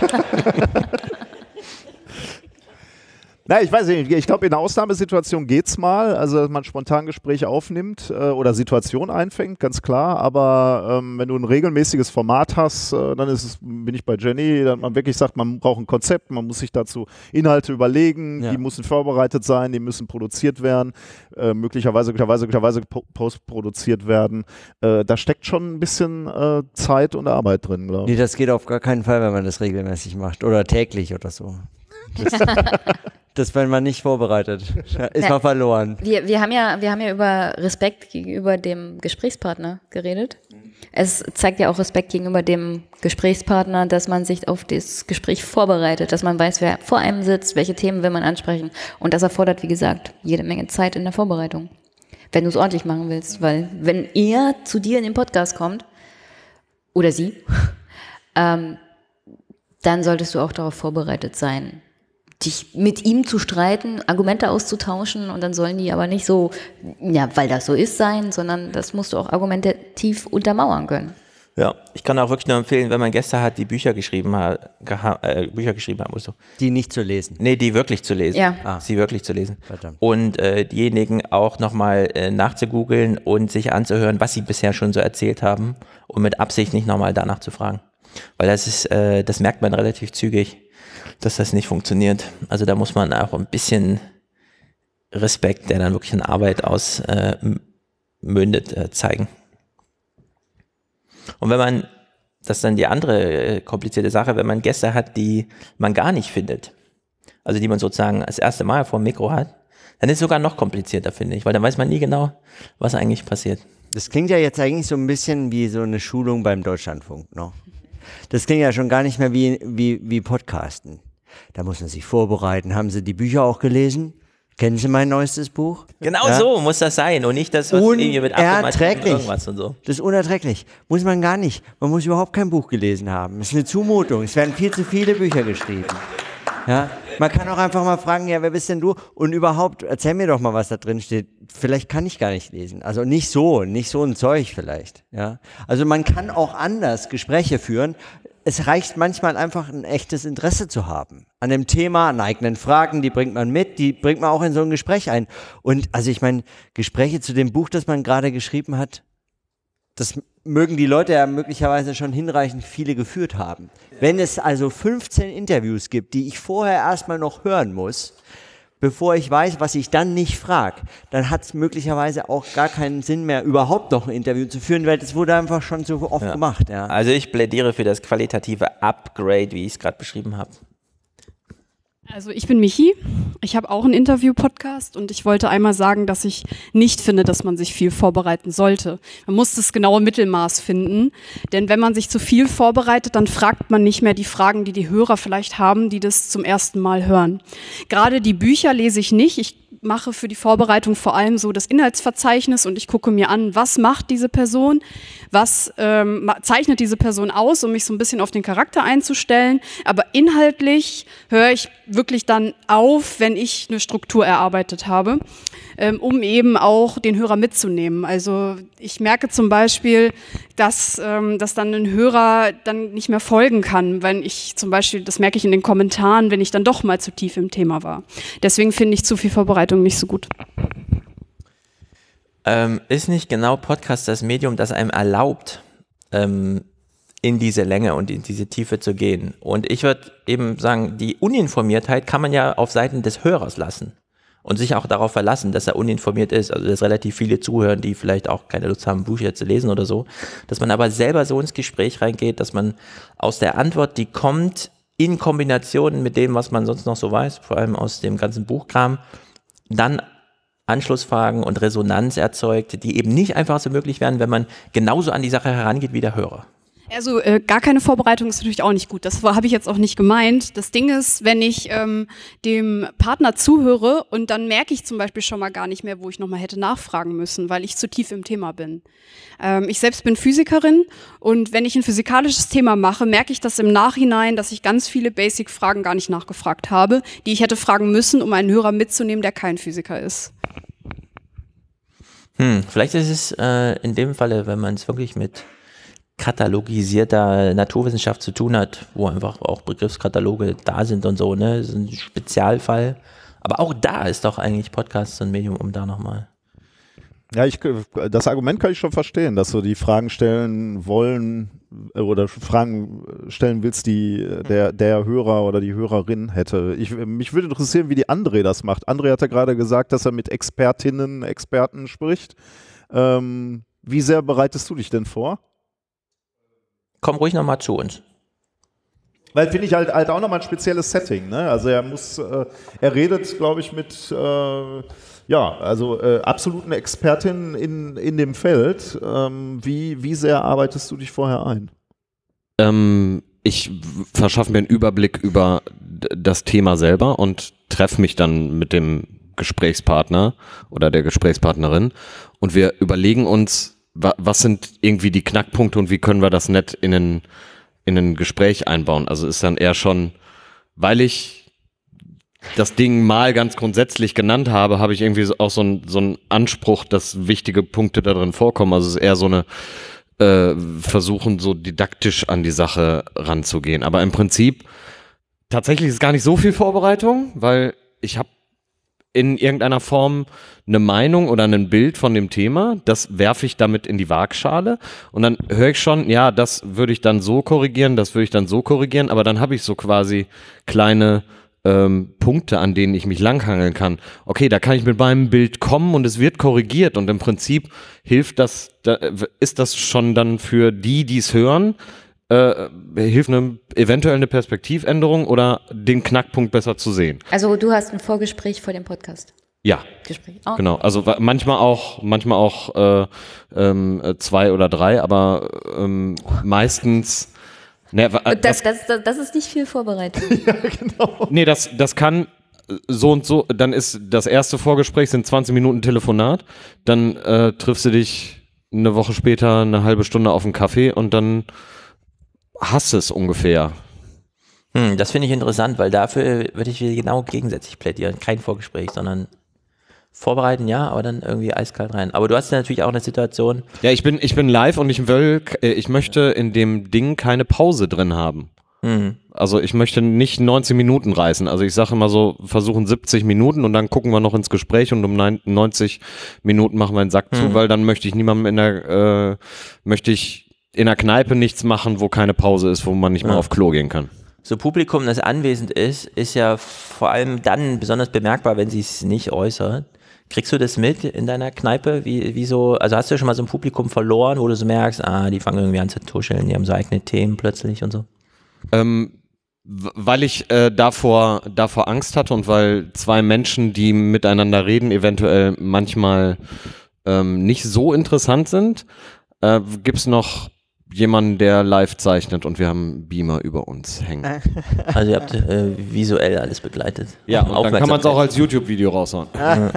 Na, ich weiß nicht, ich glaube, in einer Ausnahmesituation geht's mal, also dass man spontan Gespräche aufnimmt oder Situation einfängt, ganz klar, aber wenn du ein regelmäßiges Format hast, dann bin ich bei Jenny, dass man wirklich sagt, man braucht ein Konzept, man muss sich dazu Inhalte überlegen, die müssen vorbereitet sein, die müssen produziert werden, möglicherweise postproduziert werden. Da steckt schon ein bisschen Zeit und Arbeit drin, glaube ich. Nee, das geht auf gar keinen Fall, wenn man das regelmäßig macht oder täglich oder so. Das, wenn man nicht vorbereitet, ist man verloren. Wir haben ja über Respekt gegenüber dem Gesprächspartner geredet. Es zeigt ja auch Respekt gegenüber dem Gesprächspartner, dass man sich auf das Gespräch vorbereitet, dass man weiß, wer vor einem sitzt, welche Themen will man ansprechen. Und das erfordert, wie gesagt, jede Menge Zeit in der Vorbereitung, wenn du es ordentlich machen willst. Weil wenn er zu dir in den Podcast kommt, oder sie, dann solltest du auch darauf vorbereitet sein, dich mit ihm zu streiten, Argumente auszutauschen und dann sollen die aber nicht so, ja, weil das so ist sein, sondern das musst du auch argumentativ untermauern können. Ja, ich kann auch wirklich nur empfehlen, wenn man Gäste hat, die Bücher geschrieben haben, musst du. Die nicht zu lesen. Nee, die wirklich zu lesen. Ja. Sie wirklich zu lesen. Verdammt. Und diejenigen auch nochmal nachzugoogeln und sich anzuhören, was sie bisher schon so erzählt haben und mit Absicht nicht nochmal danach zu fragen. Weil das merkt man relativ zügig, dass das nicht funktioniert. Also da muss man auch ein bisschen Respekt, der dann wirklich in Arbeit mündet, zeigen. Und wenn man, das ist dann die andere komplizierte Sache, wenn man Gäste hat, die man gar nicht findet, also die man sozusagen das erste Mal vor dem Mikro hat, dann ist es sogar noch komplizierter, finde ich, weil dann weiß man nie genau, was eigentlich passiert. Das klingt ja jetzt eigentlich so ein bisschen wie so eine Schulung beim Deutschlandfunk, ne? Das klingt ja schon gar nicht mehr wie Podcasten. Da muss man sich vorbereiten. Haben Sie die Bücher auch gelesen? Kennen Sie mein neuestes Buch? Genau so muss das sein und nicht das, was irgendwie mit unerträglich. Irgendwas und so. Das ist unerträglich. Muss man gar nicht. Man muss überhaupt kein Buch gelesen haben. Das ist eine Zumutung. Es werden viel zu viele Bücher geschrieben. Ja? Man kann auch einfach mal fragen, ja, wer bist denn du? Und überhaupt, erzähl mir doch mal, was da drin steht. Vielleicht kann ich gar nicht lesen. Also nicht so ein Zeug vielleicht. Ja? Also man kann auch anders Gespräche führen. Es reicht manchmal einfach ein echtes Interesse zu haben an dem Thema, an eigenen Fragen, die bringt man mit, die bringt man auch in so ein Gespräch ein. Und also ich meine, Gespräche zu dem Buch, das man gerade geschrieben hat, das mögen die Leute ja möglicherweise schon hinreichend viele geführt haben. Wenn es also 15 Interviews gibt, die ich vorher erstmal noch hören muss, bevor ich weiß, was ich dann nicht frage, dann hat es möglicherweise auch gar keinen Sinn mehr, überhaupt noch ein Interview zu führen, weil das wurde einfach schon so oft gemacht. Ja. Also ich plädiere für das qualitative Upgrade, wie ich es gerade beschrieben habe. Also ich bin Michi, ich habe auch einen Interview-Podcast und ich wollte einmal sagen, dass ich nicht finde, dass man sich viel vorbereiten sollte. Man muss das genaue Mittelmaß finden, denn wenn man sich zu viel vorbereitet, dann fragt man nicht mehr die Fragen, die die Hörer vielleicht haben, die das zum ersten Mal hören. Gerade die Bücher lese ich nicht, ich mache für die Vorbereitung vor allem so das Inhaltsverzeichnis und ich gucke mir an, was macht diese Person, was zeichnet diese Person aus, um mich so ein bisschen auf den Charakter einzustellen. Aber inhaltlich höre ich wirklich dann auf, wenn ich eine Struktur erarbeitet habe, um eben auch den Hörer mitzunehmen. Also ich merke zum Beispiel, dass dann ein Hörer dann nicht mehr folgen kann, wenn ich zum Beispiel, das merke ich in den Kommentaren, wenn ich dann doch mal zu tief im Thema war. Deswegen finde ich zu viel Vorbereitung nicht so gut. Ist nicht genau Podcast das Medium, das einem erlaubt, in diese Länge und in diese Tiefe zu gehen? Und ich würde eben sagen, die Uninformiertheit kann man ja auf Seiten des Hörers lassen und sich auch darauf verlassen, dass er uninformiert ist. Also dass relativ viele zuhören, die vielleicht auch keine Lust haben, Bücher zu lesen oder so. Dass man aber selber so ins Gespräch reingeht, dass man aus der Antwort, die kommt, in Kombination mit dem, was man sonst noch so weiß, vor allem aus dem ganzen Buchkram, dann Anschlussfragen und Resonanz erzeugt, die eben nicht einfach so möglich wären, wenn man genauso an die Sache herangeht wie der Hörer. Also gar keine Vorbereitung ist natürlich auch nicht gut. Das habe ich jetzt auch nicht gemeint. Das Ding ist, wenn ich dem Partner zuhöre und dann merke ich zum Beispiel schon mal gar nicht mehr, wo ich nochmal hätte nachfragen müssen, weil ich zu tief im Thema bin. Ich selbst bin Physikerin und wenn ich ein physikalisches Thema mache, merke ich das im Nachhinein, dass ich ganz viele Basic-Fragen gar nicht nachgefragt habe, die ich hätte fragen müssen, um einen Hörer mitzunehmen, der kein Physiker ist. Vielleicht ist es in dem Falle, wenn man es wirklich mit katalogisierter Naturwissenschaft zu tun hat, wo einfach auch Begriffskataloge da sind und so, ne, das ist ein Spezialfall. Aber auch da ist doch eigentlich Podcast so ein Medium, um da nochmal. Ja, das Argument kann ich schon verstehen, dass du die Fragen stellen wollen oder Fragen stellen willst, die der Hörer oder die Hörerin hätte. Mich würde interessieren, wie die André das macht. André hat ja gerade gesagt, dass er mit Experten spricht. Wie sehr bereitest du dich denn vor? Komm ruhig nochmal zu uns. Weil finde ich halt auch nochmal ein spezielles Setting, ne? Also er redet, glaube ich, mit absoluten Expertinnen in dem Feld. Wie sehr arbeitest du dich vorher ein? Ich verschaffe mir einen Überblick über das Thema selber und treffe mich dann mit dem Gesprächspartner oder der Gesprächspartnerin und wir überlegen uns, was sind irgendwie die Knackpunkte und wie können wir das nett in ein Gespräch einbauen. Also ist dann eher schon, weil ich das Ding mal ganz grundsätzlich genannt habe, habe ich irgendwie auch so einen Anspruch, dass wichtige Punkte da drin vorkommen. Also es ist eher so eine versuchen, so didaktisch an die Sache ranzugehen. Aber im Prinzip tatsächlich ist gar nicht so viel Vorbereitung, weil ich habe in irgendeiner Form eine Meinung oder ein Bild von dem Thema, das werfe ich damit in die Waagschale und dann höre ich schon, ja, das würde ich dann so korrigieren, das würde ich dann so korrigieren, aber dann habe ich so quasi kleine Punkte, an denen ich mich langhangeln kann. Okay, da kann ich mit meinem Bild kommen und es wird korrigiert und im Prinzip hilft das, ist das schon dann für die es hören, hilft eventuell eine Perspektivänderung oder den Knackpunkt besser zu sehen. Also du hast ein Vorgespräch vor dem Podcast? Ja, Oh. Genau. Also manchmal auch 2 oder 3, aber meistens. Ne, das ist nicht viel Vorbereitung. Ja, genau. Nee, das kann so und so, dann ist das erste Vorgespräch sind 20 Minuten Telefonat, dann triffst du dich eine Woche später eine halbe Stunde auf einen Kaffee und dann hast du es ungefähr. Das finde ich interessant, weil dafür würde ich genau gegensätzlich plädieren. Kein Vorgespräch, sondern vorbereiten, ja, aber dann irgendwie eiskalt rein. Aber du hast ja natürlich auch eine Situation. Ja, ich bin live und ich möchte in dem Ding keine Pause drin haben. Also ich möchte nicht 19 Minuten reißen. Also ich sage immer so, versuchen 70 Minuten und dann gucken wir noch ins Gespräch und um 90 Minuten machen wir einen Sack zu, weil dann möchte ich niemandem in der Kneipe nichts machen, wo keine Pause ist, wo man nicht mal auf Klo gehen kann. So Publikum, das anwesend ist ja vor allem dann besonders bemerkbar, wenn sie es nicht äußert. Kriegst du das mit in deiner Kneipe? Wie so, also hast du schon mal so ein Publikum verloren, wo du so merkst, die fangen irgendwie an zu tuscheln, die haben so eigene Themen plötzlich und so? Weil ich davor Angst hatte und weil zwei Menschen, die miteinander reden, eventuell manchmal nicht so interessant sind, gibt es noch jemanden, der live zeichnet und wir haben einen Beamer über uns hängen. Also ihr habt visuell alles begleitet. Ja, und dann kann man es auch als YouTube-Video raushauen.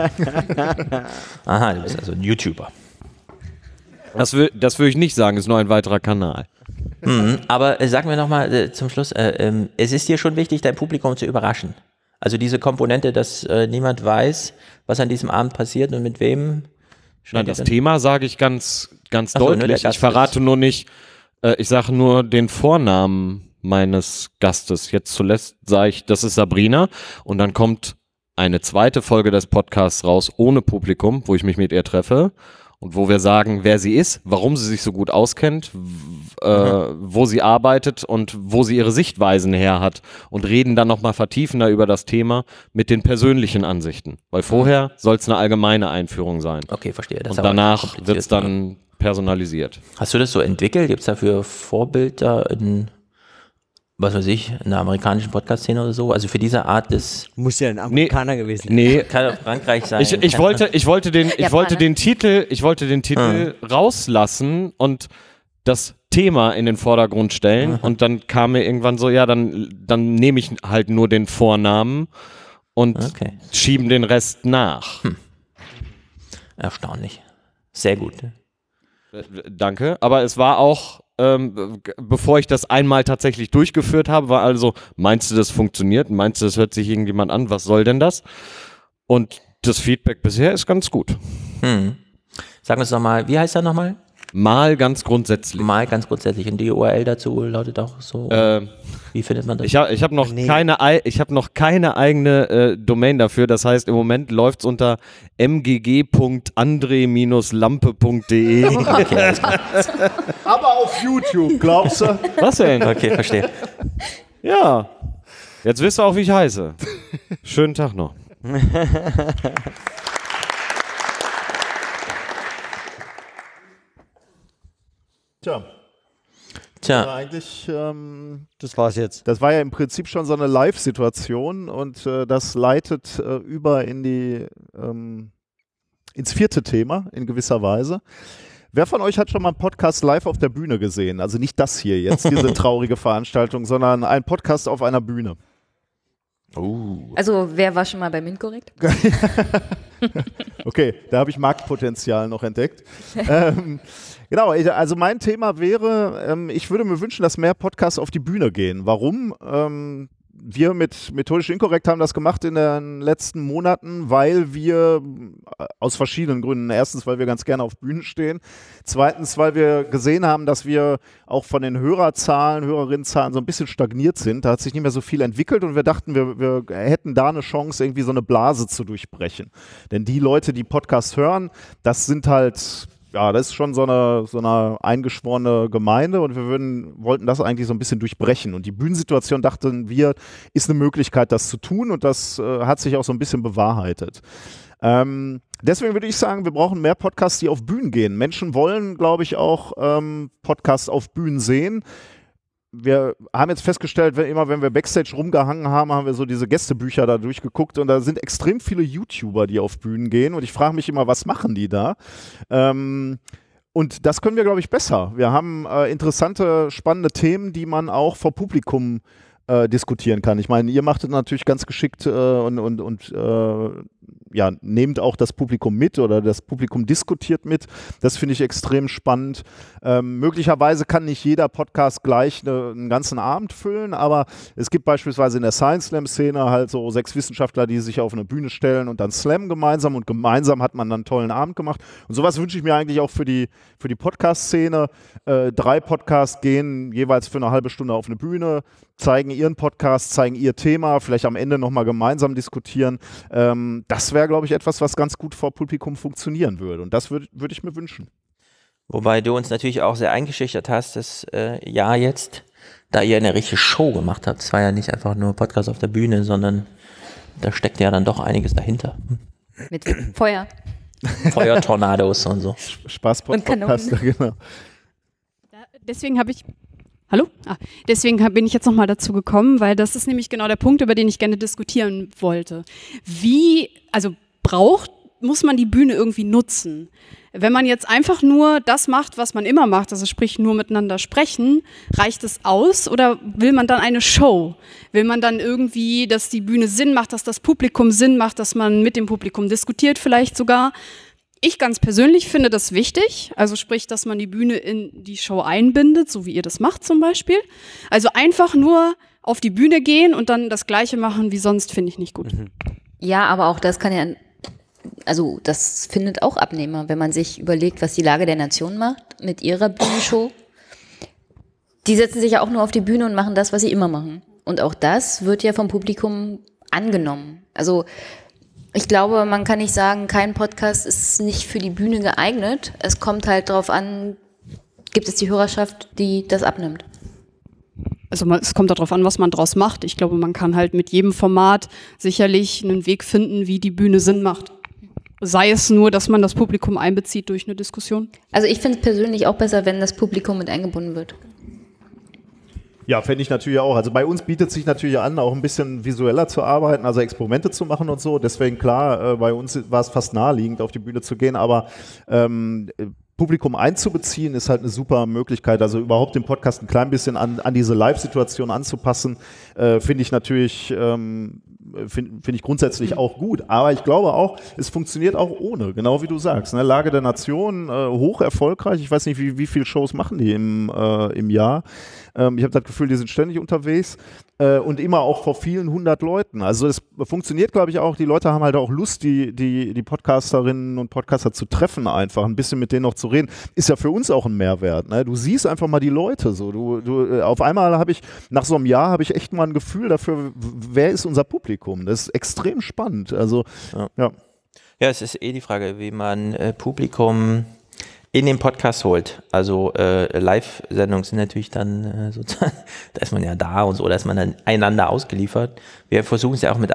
Aha, du bist also ein YouTuber. Das will ich nicht sagen, ist nur ein weiterer Kanal. Aber sag mir nochmal zum Schluss, es ist dir schon wichtig, dein Publikum zu überraschen. Also diese Komponente, dass niemand weiß, was an diesem Abend passiert und mit wem. Nein, das Thema sage ich ganz deutlich. Ich verrate nur nicht, ich sage nur den Vornamen meines Gastes. Jetzt zuletzt sage ich, das ist Sabrina und dann kommt eine zweite Folge des Podcasts raus ohne Publikum, wo ich mich mit ihr treffe und wo wir sagen, wer sie ist, warum sie sich so gut auskennt, wo sie arbeitet und wo sie ihre Sichtweisen her hat und reden dann nochmal vertiefender über das Thema mit den persönlichen Ansichten. Weil vorher soll es eine allgemeine Einführung sein. Okay, verstehe. Das und danach wird es dann personalisiert. Hast du das so entwickelt? Gibt es dafür Vorbilder in, was weiß ich, in der amerikanischen Podcast-Szene oder so? Also für diese Art des... Muss ja ein Amerikaner gewesen sein. Nee. Kann auch Frankreich sein. Ich wollte den Titel rauslassen und das Thema in den Vordergrund stellen. Und dann kam mir irgendwann so, ja, dann nehme ich halt nur den Vornamen und schieben den Rest nach. Erstaunlich. Sehr gut. Danke. Aber es war auch, bevor ich das einmal tatsächlich durchgeführt habe, war also, meinst du, das funktioniert? Meinst du, das hört sich irgendjemand an? Was soll denn das? Und das Feedback bisher ist ganz gut. Sag uns nochmal, wie heißt er nochmal? Mal ganz grundsätzlich. Mal ganz grundsätzlich. Und die URL dazu lautet auch so. Wie findet man das? Ich hab noch keine eigene Domain dafür. Das heißt, im Moment läuft es unter mgg.andre-lampe.de. Okay. Aber auf YouTube, glaubst du? Was denn? Okay, verstehe. Ja. Jetzt wisst ihr auch, wie ich heiße. Schönen Tag noch. Tja. Eigentlich, das war's jetzt. Das war ja im Prinzip schon so eine Live-Situation und das leitet über in ins vierte Thema in gewisser Weise. Wer von euch hat schon mal einen Podcast live auf der Bühne gesehen? Also nicht das hier jetzt, diese traurige Veranstaltung, sondern einen Podcast auf einer Bühne. Also wer war schon mal bei MINT-Korrekt? Okay, da habe ich Marktpotenzial noch entdeckt. Genau, also mein Thema wäre, ich würde mir wünschen, dass mehr Podcasts auf die Bühne gehen. Warum? Wir mit Methodisch Inkorrekt haben das gemacht in den letzten Monaten, weil wir aus verschiedenen Gründen, erstens, weil wir ganz gerne auf Bühnen stehen, zweitens, weil wir gesehen haben, dass wir auch von den Hörerinnenzahlen so ein bisschen stagniert sind. Da hat sich nicht mehr so viel entwickelt und wir dachten, wir hätten da eine Chance, irgendwie so eine Blase zu durchbrechen. Denn die Leute, die Podcasts hören, das sind halt... Ja, das ist schon so eine eingeschworene Gemeinde und wir wollten das eigentlich so ein bisschen durchbrechen. Und die Bühnensituation, dachten wir, ist eine Möglichkeit, das zu tun und das hat sich auch so ein bisschen bewahrheitet. Deswegen würde ich sagen, wir brauchen mehr Podcasts, die auf Bühnen gehen. Menschen wollen, glaube ich, auch Podcasts auf Bühnen sehen. Wir haben jetzt festgestellt, wenn wir Backstage rumgehangen haben, haben wir so diese Gästebücher da durchgeguckt und da sind extrem viele YouTuber, die auf Bühnen gehen und ich frage mich immer, was machen die da? Und das können wir, glaube ich, besser. Wir haben interessante, spannende Themen, die man auch vor Publikum diskutieren kann. Ich meine, ihr macht es natürlich ganz geschickt und nehmt auch das Publikum mit oder das Publikum diskutiert mit. Das finde ich extrem spannend. Möglicherweise kann nicht jeder Podcast gleich einen ganzen Abend füllen, aber es gibt beispielsweise in der Science-Slam-Szene halt so 6 Wissenschaftler, die sich auf eine Bühne stellen und dann slammen gemeinsam und gemeinsam hat man dann einen tollen Abend gemacht. Und sowas wünsche ich mir eigentlich auch für die Podcast-Szene. 3 Podcasts gehen jeweils für eine halbe Stunde auf eine Bühne, zeigen ihren Podcast, zeigen ihr Thema, vielleicht am Ende nochmal gemeinsam diskutieren. Das wäre, glaube ich, etwas, was ganz gut vor Publikum funktionieren würde. Und das würd ich mir wünschen. Wobei du uns natürlich auch sehr eingeschüchtert hast, das Jahr jetzt, da ihr eine richtige Show gemacht habt. Es war ja nicht einfach nur Podcast auf der Bühne, sondern da steckt ja dann doch einiges dahinter. Mit Feuer. Feuertornados und so. Spaß-Podcast, genau. Deswegen habe ich... Hallo? Deswegen bin ich jetzt nochmal dazu gekommen, weil das ist nämlich genau der Punkt, über den ich gerne diskutieren wollte. Muss man die Bühne irgendwie nutzen? Wenn man jetzt einfach nur das macht, was man immer macht, also sprich nur miteinander sprechen, reicht es aus oder will man dann eine Show? Will man dann irgendwie, dass die Bühne Sinn macht, dass das Publikum Sinn macht, dass man mit dem Publikum diskutiert vielleicht sogar? Ich ganz persönlich finde das wichtig, also sprich, dass man die Bühne in die Show einbindet, so wie ihr das macht zum Beispiel. Also einfach nur auf die Bühne gehen und dann das Gleiche machen wie sonst, finde ich nicht gut. Ja, aber auch das kann ja, also das findet auch Abnehmer, wenn man sich überlegt, was die Lage der Nation macht mit ihrer Bühnenshow. Die setzen sich ja auch nur auf die Bühne und machen das, was sie immer machen. Und auch das wird ja vom Publikum angenommen. Also ich glaube, man kann nicht sagen, kein Podcast ist nicht für die Bühne geeignet. Es kommt halt darauf an, gibt es die Hörerschaft, die das abnimmt. Also es kommt darauf an, was man draus macht. Ich glaube, man kann halt mit jedem Format sicherlich einen Weg finden, wie die Bühne Sinn macht. Sei es nur, dass man das Publikum einbezieht durch eine Diskussion. Also ich finde es persönlich auch besser, wenn das Publikum mit eingebunden wird. Ja, fände ich natürlich auch. Also bei uns bietet sich natürlich an, auch ein bisschen visueller zu arbeiten, also Experimente zu machen und so. Deswegen klar, bei uns war es fast naheliegend, auf die Bühne zu gehen. Aber Publikum einzubeziehen, ist halt eine super Möglichkeit. Also überhaupt den Podcast ein klein bisschen an diese Live-Situation anzupassen, finde ich natürlich finde ich grundsätzlich auch gut. Aber ich glaube auch, es funktioniert auch ohne, genau wie du sagst. Ne? Lage der Nation, hoch erfolgreich. Ich weiß nicht, wie viele Shows machen die im Jahr. Ich habe das Gefühl, die sind ständig unterwegs und immer auch vor vielen 100 Leuten. Also es funktioniert, glaube ich, auch. Die Leute haben halt auch Lust, die Podcasterinnen und Podcaster zu treffen, einfach ein bisschen mit denen noch zu reden. Ist ja für uns auch ein Mehrwert. Ne? Du siehst einfach mal die Leute so. Du auf einmal habe ich, nach so einem Jahr, habe ich echt mal ein Gefühl dafür, wer ist unser Publikum. Das ist extrem spannend. Also, ja. Ja, es ist die Frage, wie man Publikum in den Podcast holt. Also Live-Sendungen sind natürlich dann sozusagen, da ist man ja da und so, da ist man dann einander ausgeliefert. Wir versuchen es ja auch mit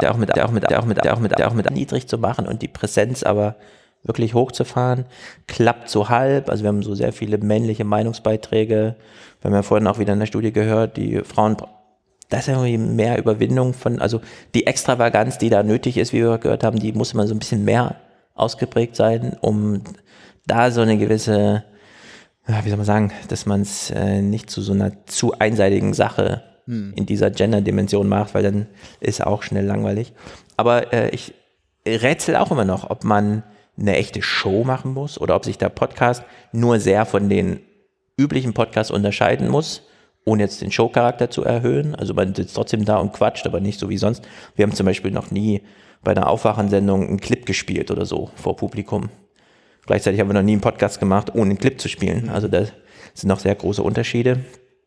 niedrig zu machen und die Präsenz aber wirklich hochzufahren. Klappt so halb, also wir haben so sehr viele männliche Meinungsbeiträge. Wir haben ja vorhin auch wieder in der Studie gehört, die Frauen, da ist ja irgendwie mehr Überwindung von, also die Extravaganz, die da nötig ist, wie wir gehört haben, die muss immer so ein bisschen mehr ausgeprägt sein, um da so eine gewisse, wie soll man sagen, dass man es nicht zu so einer zu einseitigen Sache in dieser Gender-Dimension macht, weil dann ist auch schnell langweilig. Aber ich rätsel auch immer noch, ob man eine echte Show machen muss oder ob sich der Podcast nur sehr von den üblichen Podcasts unterscheiden muss, ohne jetzt den Showcharakter zu erhöhen. Also man sitzt trotzdem da und quatscht, aber nicht so wie sonst. Wir haben zum Beispiel noch nie bei einer Aufwachensendung einen Clip gespielt oder so vor Publikum. Gleichzeitig haben wir noch nie einen Podcast gemacht, ohne einen Clip zu spielen. Also da sind noch sehr große Unterschiede.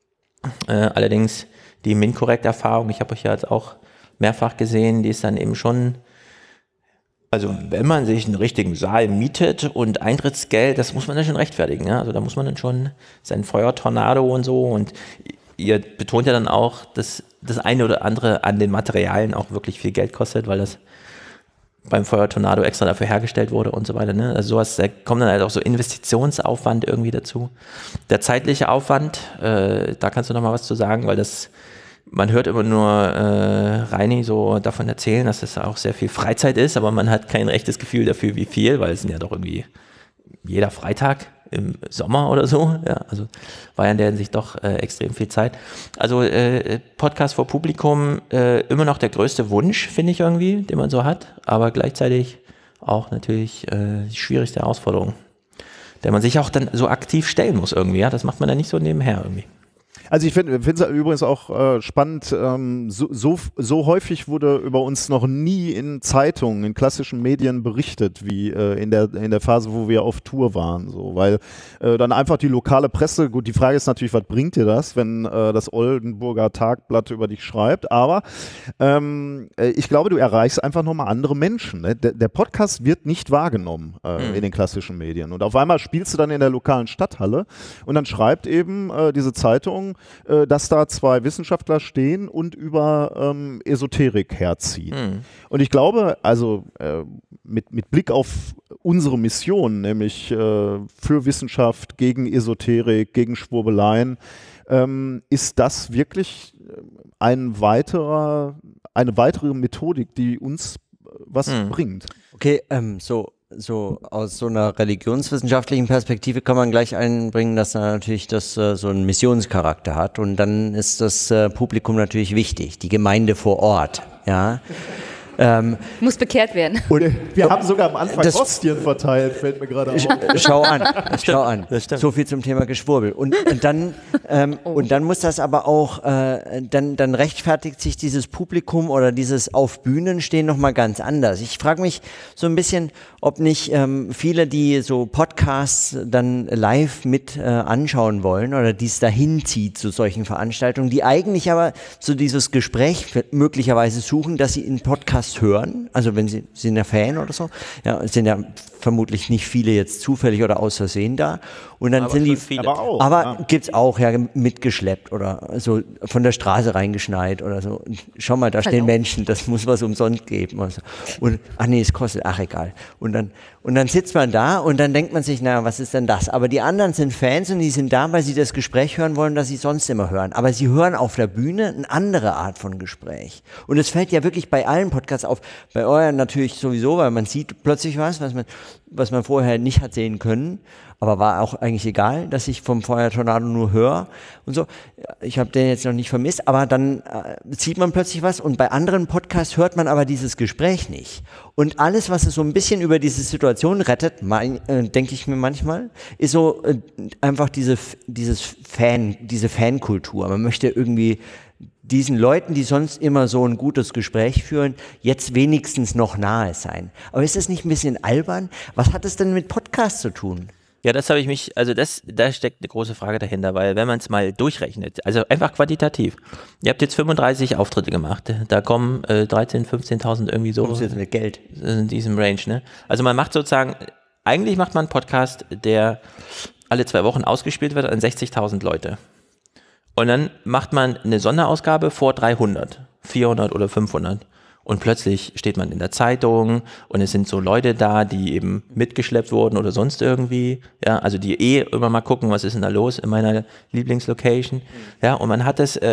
Allerdings die MinCorrect-Erfahrung, ich habe euch ja jetzt auch mehrfach gesehen, die ist dann eben schon, also wenn man sich einen richtigen Saal mietet und Eintrittsgeld, das muss man dann schon rechtfertigen. Ja? Also da muss man dann schon sein Feuertornado und so, und ihr betont ja dann auch, dass das eine oder andere an den Materialien auch wirklich viel Geld kostet, weil das beim Feuertornado extra dafür hergestellt wurde und so weiter. Ne? Also sowas, da kommt dann halt auch so Investitionsaufwand irgendwie dazu. Der zeitliche Aufwand, da kannst du noch mal was zu sagen, weil das, man hört immer nur Reini so davon erzählen, dass es auch sehr viel Freizeit ist, aber man hat kein rechtes Gefühl dafür, wie viel, weil es sind ja doch irgendwie jeder Freitag im Sommer oder so, ja, also war ja in der Hinsicht doch extrem viel Zeit. Also Podcast vor Publikum, immer noch der größte Wunsch, finde ich irgendwie, den man so hat, aber gleichzeitig auch natürlich die schwierigste Herausforderung, der man sich auch dann so aktiv stellen muss irgendwie, ja, das macht man dann nicht so nebenher irgendwie. Also ich finde es übrigens auch spannend, so häufig wurde über uns noch nie in Zeitungen, in klassischen Medien berichtet, wie in der Phase, wo wir auf Tour waren. So, weil dann einfach die lokale Presse, gut, die Frage ist natürlich, was bringt dir das, wenn das Oldenburger Tagblatt über dich schreibt, aber ich glaube, du erreichst einfach nochmal andere Menschen. Ne? Der Podcast wird nicht wahrgenommen in den klassischen Medien, und auf einmal spielst du dann in der lokalen Stadthalle und dann schreibt eben diese Zeitung, dass da zwei Wissenschaftler stehen und über Esoterik herziehen. Und ich glaube, also mit Blick auf unsere Mission, nämlich für Wissenschaft, gegen Esoterik, gegen Schwurbeleien, ist das wirklich eine weitere Methodik, die uns was bringt. Okay, so aus so einer religionswissenschaftlichen Perspektive kann man gleich einbringen, dass natürlich das so einen Missionscharakter hat, und dann ist das Publikum natürlich wichtig, die Gemeinde vor Ort, ja. Muss bekehrt werden. Und wir haben sogar am Anfang Hostien verteilt, fällt mir gerade auf. Schau an. So viel zum Thema Geschwurbel. Und dann muss das aber auch, dann rechtfertigt sich dieses Publikum oder dieses auf Bühnen stehen nochmal ganz anders. Ich frage mich so ein bisschen, ob nicht viele, die so Podcasts dann live mit anschauen wollen oder die es dahin zieht zu solchen Veranstaltungen, die eigentlich aber so dieses Gespräch möglicherweise suchen, dass sie in Podcasts hören, also wenn sie sind ja Fan oder so, ja, es sind ja vermutlich nicht viele jetzt zufällig oder aus Versehen da, und dann aber sind die viele. Aber gibt's auch, ja, mitgeschleppt oder so von der Straße reingeschneit oder so. Schau mal, da stehen Menschen, das muss was umsonst geben. Also. Und ach nee, es kostet, ach egal. Und dann sitzt man da und dann denkt man sich, na, was ist denn das? Aber die anderen sind Fans und die sind da, weil sie das Gespräch hören wollen, das sie sonst immer hören. Aber sie hören auf der Bühne eine andere Art von Gespräch. Und es fällt ja wirklich bei allen Podcasts das auf. Bei euren natürlich sowieso, weil man sieht plötzlich was man vorher nicht hat sehen können. Aber war auch eigentlich egal, dass ich vom Feuertornado nur höre und so. Ich habe den jetzt noch nicht vermisst, aber dann sieht man plötzlich was und bei anderen Podcasts hört man aber dieses Gespräch nicht. Und alles, was es so ein bisschen über diese Situation rettet, denke ich mir manchmal, ist so einfach diese Fankultur. Man möchte irgendwie diesen Leuten, die sonst immer so ein gutes Gespräch führen, jetzt wenigstens noch nahe sein. Aber ist das nicht ein bisschen albern? Was hat es denn mit Podcasts zu tun? Ja, da steckt eine große Frage dahinter, weil wenn man es mal durchrechnet, also einfach quantitativ, ihr habt jetzt 35 Auftritte gemacht, da kommen 13.000, 15.000 irgendwie so. Jetzt mit Geld. In diesem Range, ne? Also man macht sozusagen, eigentlich macht man einen Podcast, der alle 2 Wochen ausgespielt wird an 60.000 Leute. Und dann macht man eine Sonderausgabe vor 300, 400 oder 500. Und plötzlich steht man in der Zeitung und es sind so Leute da, die eben mitgeschleppt wurden oder sonst irgendwie, ja, also die immer mal gucken, was ist denn da los in meiner Lieblingslocation, ja, und man hat es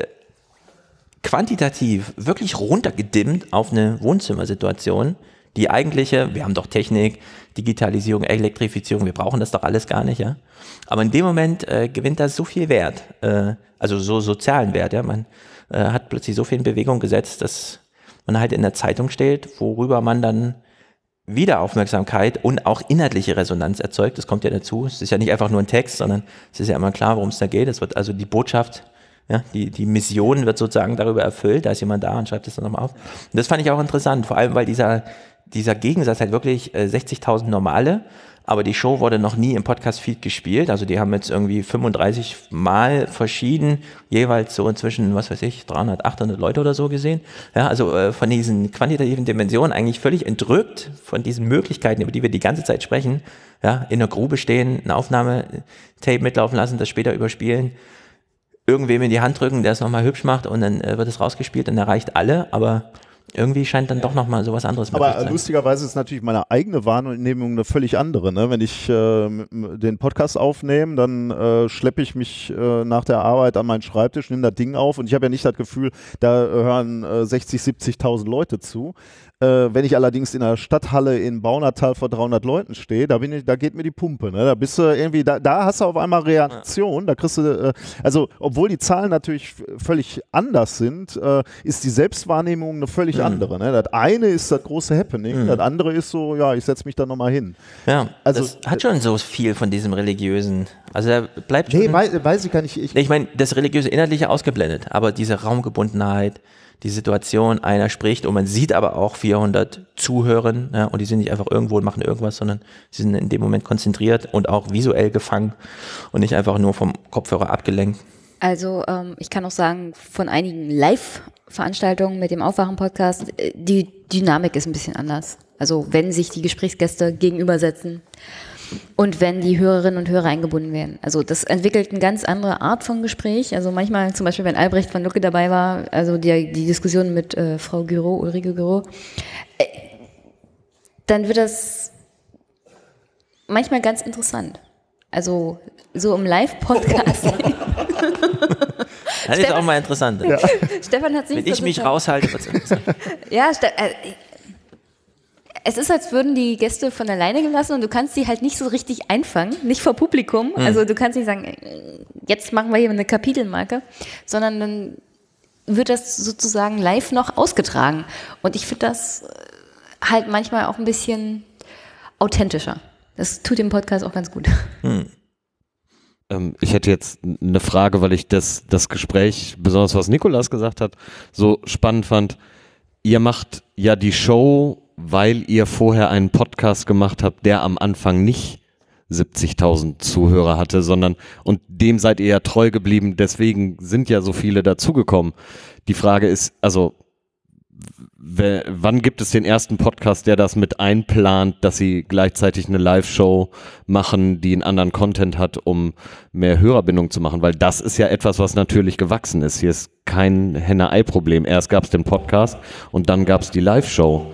quantitativ wirklich runtergedimmt auf eine Wohnzimmersituation, die eigentliche, wir haben doch Technik, Digitalisierung, Elektrifizierung, wir brauchen das doch alles gar nicht, ja, aber in dem Moment gewinnt das so viel Wert, also so sozialen Wert, ja, man hat plötzlich so viel in Bewegung gesetzt, dass man halt in der Zeitung steht, worüber man dann wieder Aufmerksamkeit und auch inhaltliche Resonanz erzeugt. Das kommt ja dazu. Es ist ja nicht einfach nur ein Text, sondern es ist ja immer klar, worum es da geht. Es wird also die Botschaft, ja, die Mission wird sozusagen darüber erfüllt. Da ist jemand da und schreibt es dann nochmal auf. Und das fand ich auch interessant, vor allem, weil dieser Gegensatz halt wirklich 60.000 normale, aber die Show wurde noch nie im Podcast-Feed gespielt. Also die haben jetzt irgendwie 35 Mal verschieden, jeweils so inzwischen, 300, 800 Leute oder so gesehen. Ja, also von diesen quantitativen Dimensionen eigentlich völlig entrückt von diesen Möglichkeiten, über die wir die ganze Zeit sprechen. Ja, in der Grube stehen, eine Aufnahme-Tape mitlaufen lassen, das später überspielen, irgendwem in die Hand drücken, der es nochmal hübsch macht und dann wird es rausgespielt und erreicht alle, aber irgendwie scheint dann doch nochmal sowas anderes möglich zu sein. Aber lustigerweise ist natürlich meine eigene Wahrnehmung eine völlig andere. Ne? Wenn ich den Podcast aufnehme, dann schleppe ich mich nach der Arbeit an meinen Schreibtisch, nehme das Ding auf und ich habe ja nicht das Gefühl, da hören 60.000, 70.000 Leute zu. Wenn ich allerdings in einer Stadthalle in Baunatal vor 300 Leuten stehe, da geht mir die Pumpe. Ne? Da bist du irgendwie, da hast du auf einmal Reaktion, da kriegst du, also obwohl die Zahlen natürlich völlig anders sind, ist die Selbstwahrnehmung eine völlig andere. Ne? Das eine ist das große Happening, das andere ist so, ja, ich setze mich da nochmal hin. Ja, also das hat schon so viel von diesem religiösen, also da bleibt schon... Nee, weiß ich gar nicht. Ich meine, das religiöse Inhaltliche ausgeblendet, aber diese Raumgebundenheit, die Situation, einer spricht und man sieht aber auch 400 Zuhören, ja, und die sind nicht einfach irgendwo und machen irgendwas, sondern sie sind in dem Moment konzentriert und auch visuell gefangen und nicht einfach nur vom Kopfhörer abgelenkt. Also ich kann auch sagen, von einigen Live-Veranstaltungen mit dem Aufwachen-Podcast, die Dynamik ist ein bisschen anders. Also wenn sich die Gesprächsgäste gegenübersetzen und wenn die Hörerinnen und Hörer eingebunden werden. Also das entwickelt eine ganz andere Art von Gespräch. Also manchmal, zum Beispiel, wenn Albrecht von Lucke dabei war, also die Diskussion mit Frau Gyro, Ulrike Gyro, dann wird das manchmal ganz interessant. Also so im Live-Podcast. Das ist auch mal interessant. Ja. Stefan hat sich wenn ich mich raushalte, wird es interessant. Ja, es ist, als würden die Gäste von alleine gelassen und du kannst sie halt nicht so richtig einfangen, nicht vor Publikum. Also du kannst nicht sagen, jetzt machen wir hier eine Kapitelmarke, sondern dann wird das sozusagen live noch ausgetragen. Und ich finde das halt manchmal auch ein bisschen authentischer. Das tut dem Podcast auch ganz gut. Ich hätte jetzt eine Frage, weil ich das Gespräch, besonders was Nikolas gesagt hat, so spannend fand. Ihr macht ja die Show, weil ihr vorher einen Podcast gemacht habt, der am Anfang nicht 70.000 Zuhörer hatte, sondern, und dem seid ihr ja treu geblieben, deswegen sind ja so viele dazugekommen. Die Frage ist, also, wann gibt es den ersten Podcast, der das mit einplant, dass sie gleichzeitig eine Live-Show machen, die einen anderen Content hat, um mehr Hörerbindung zu machen? Weil das ist ja etwas, was natürlich gewachsen ist. Hier ist kein Henne-Ei-Problem. Erst gab es den Podcast und dann gab es die Live-Show.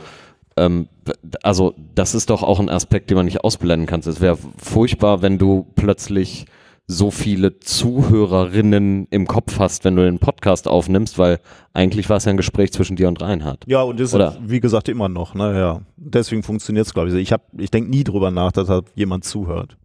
Also das ist doch auch ein Aspekt, den man nicht ausblenden kann. Es wäre furchtbar, wenn du plötzlich so viele Zuhörerinnen im Kopf hast, wenn du den Podcast aufnimmst, weil eigentlich war es ja ein Gespräch zwischen dir und Reinhard. Ja, und das ist, wie gesagt, immer noch. Ne? Ja. Deswegen funktioniert es, glaube ich. Ich denke nie drüber nach, dass da jemand zuhört.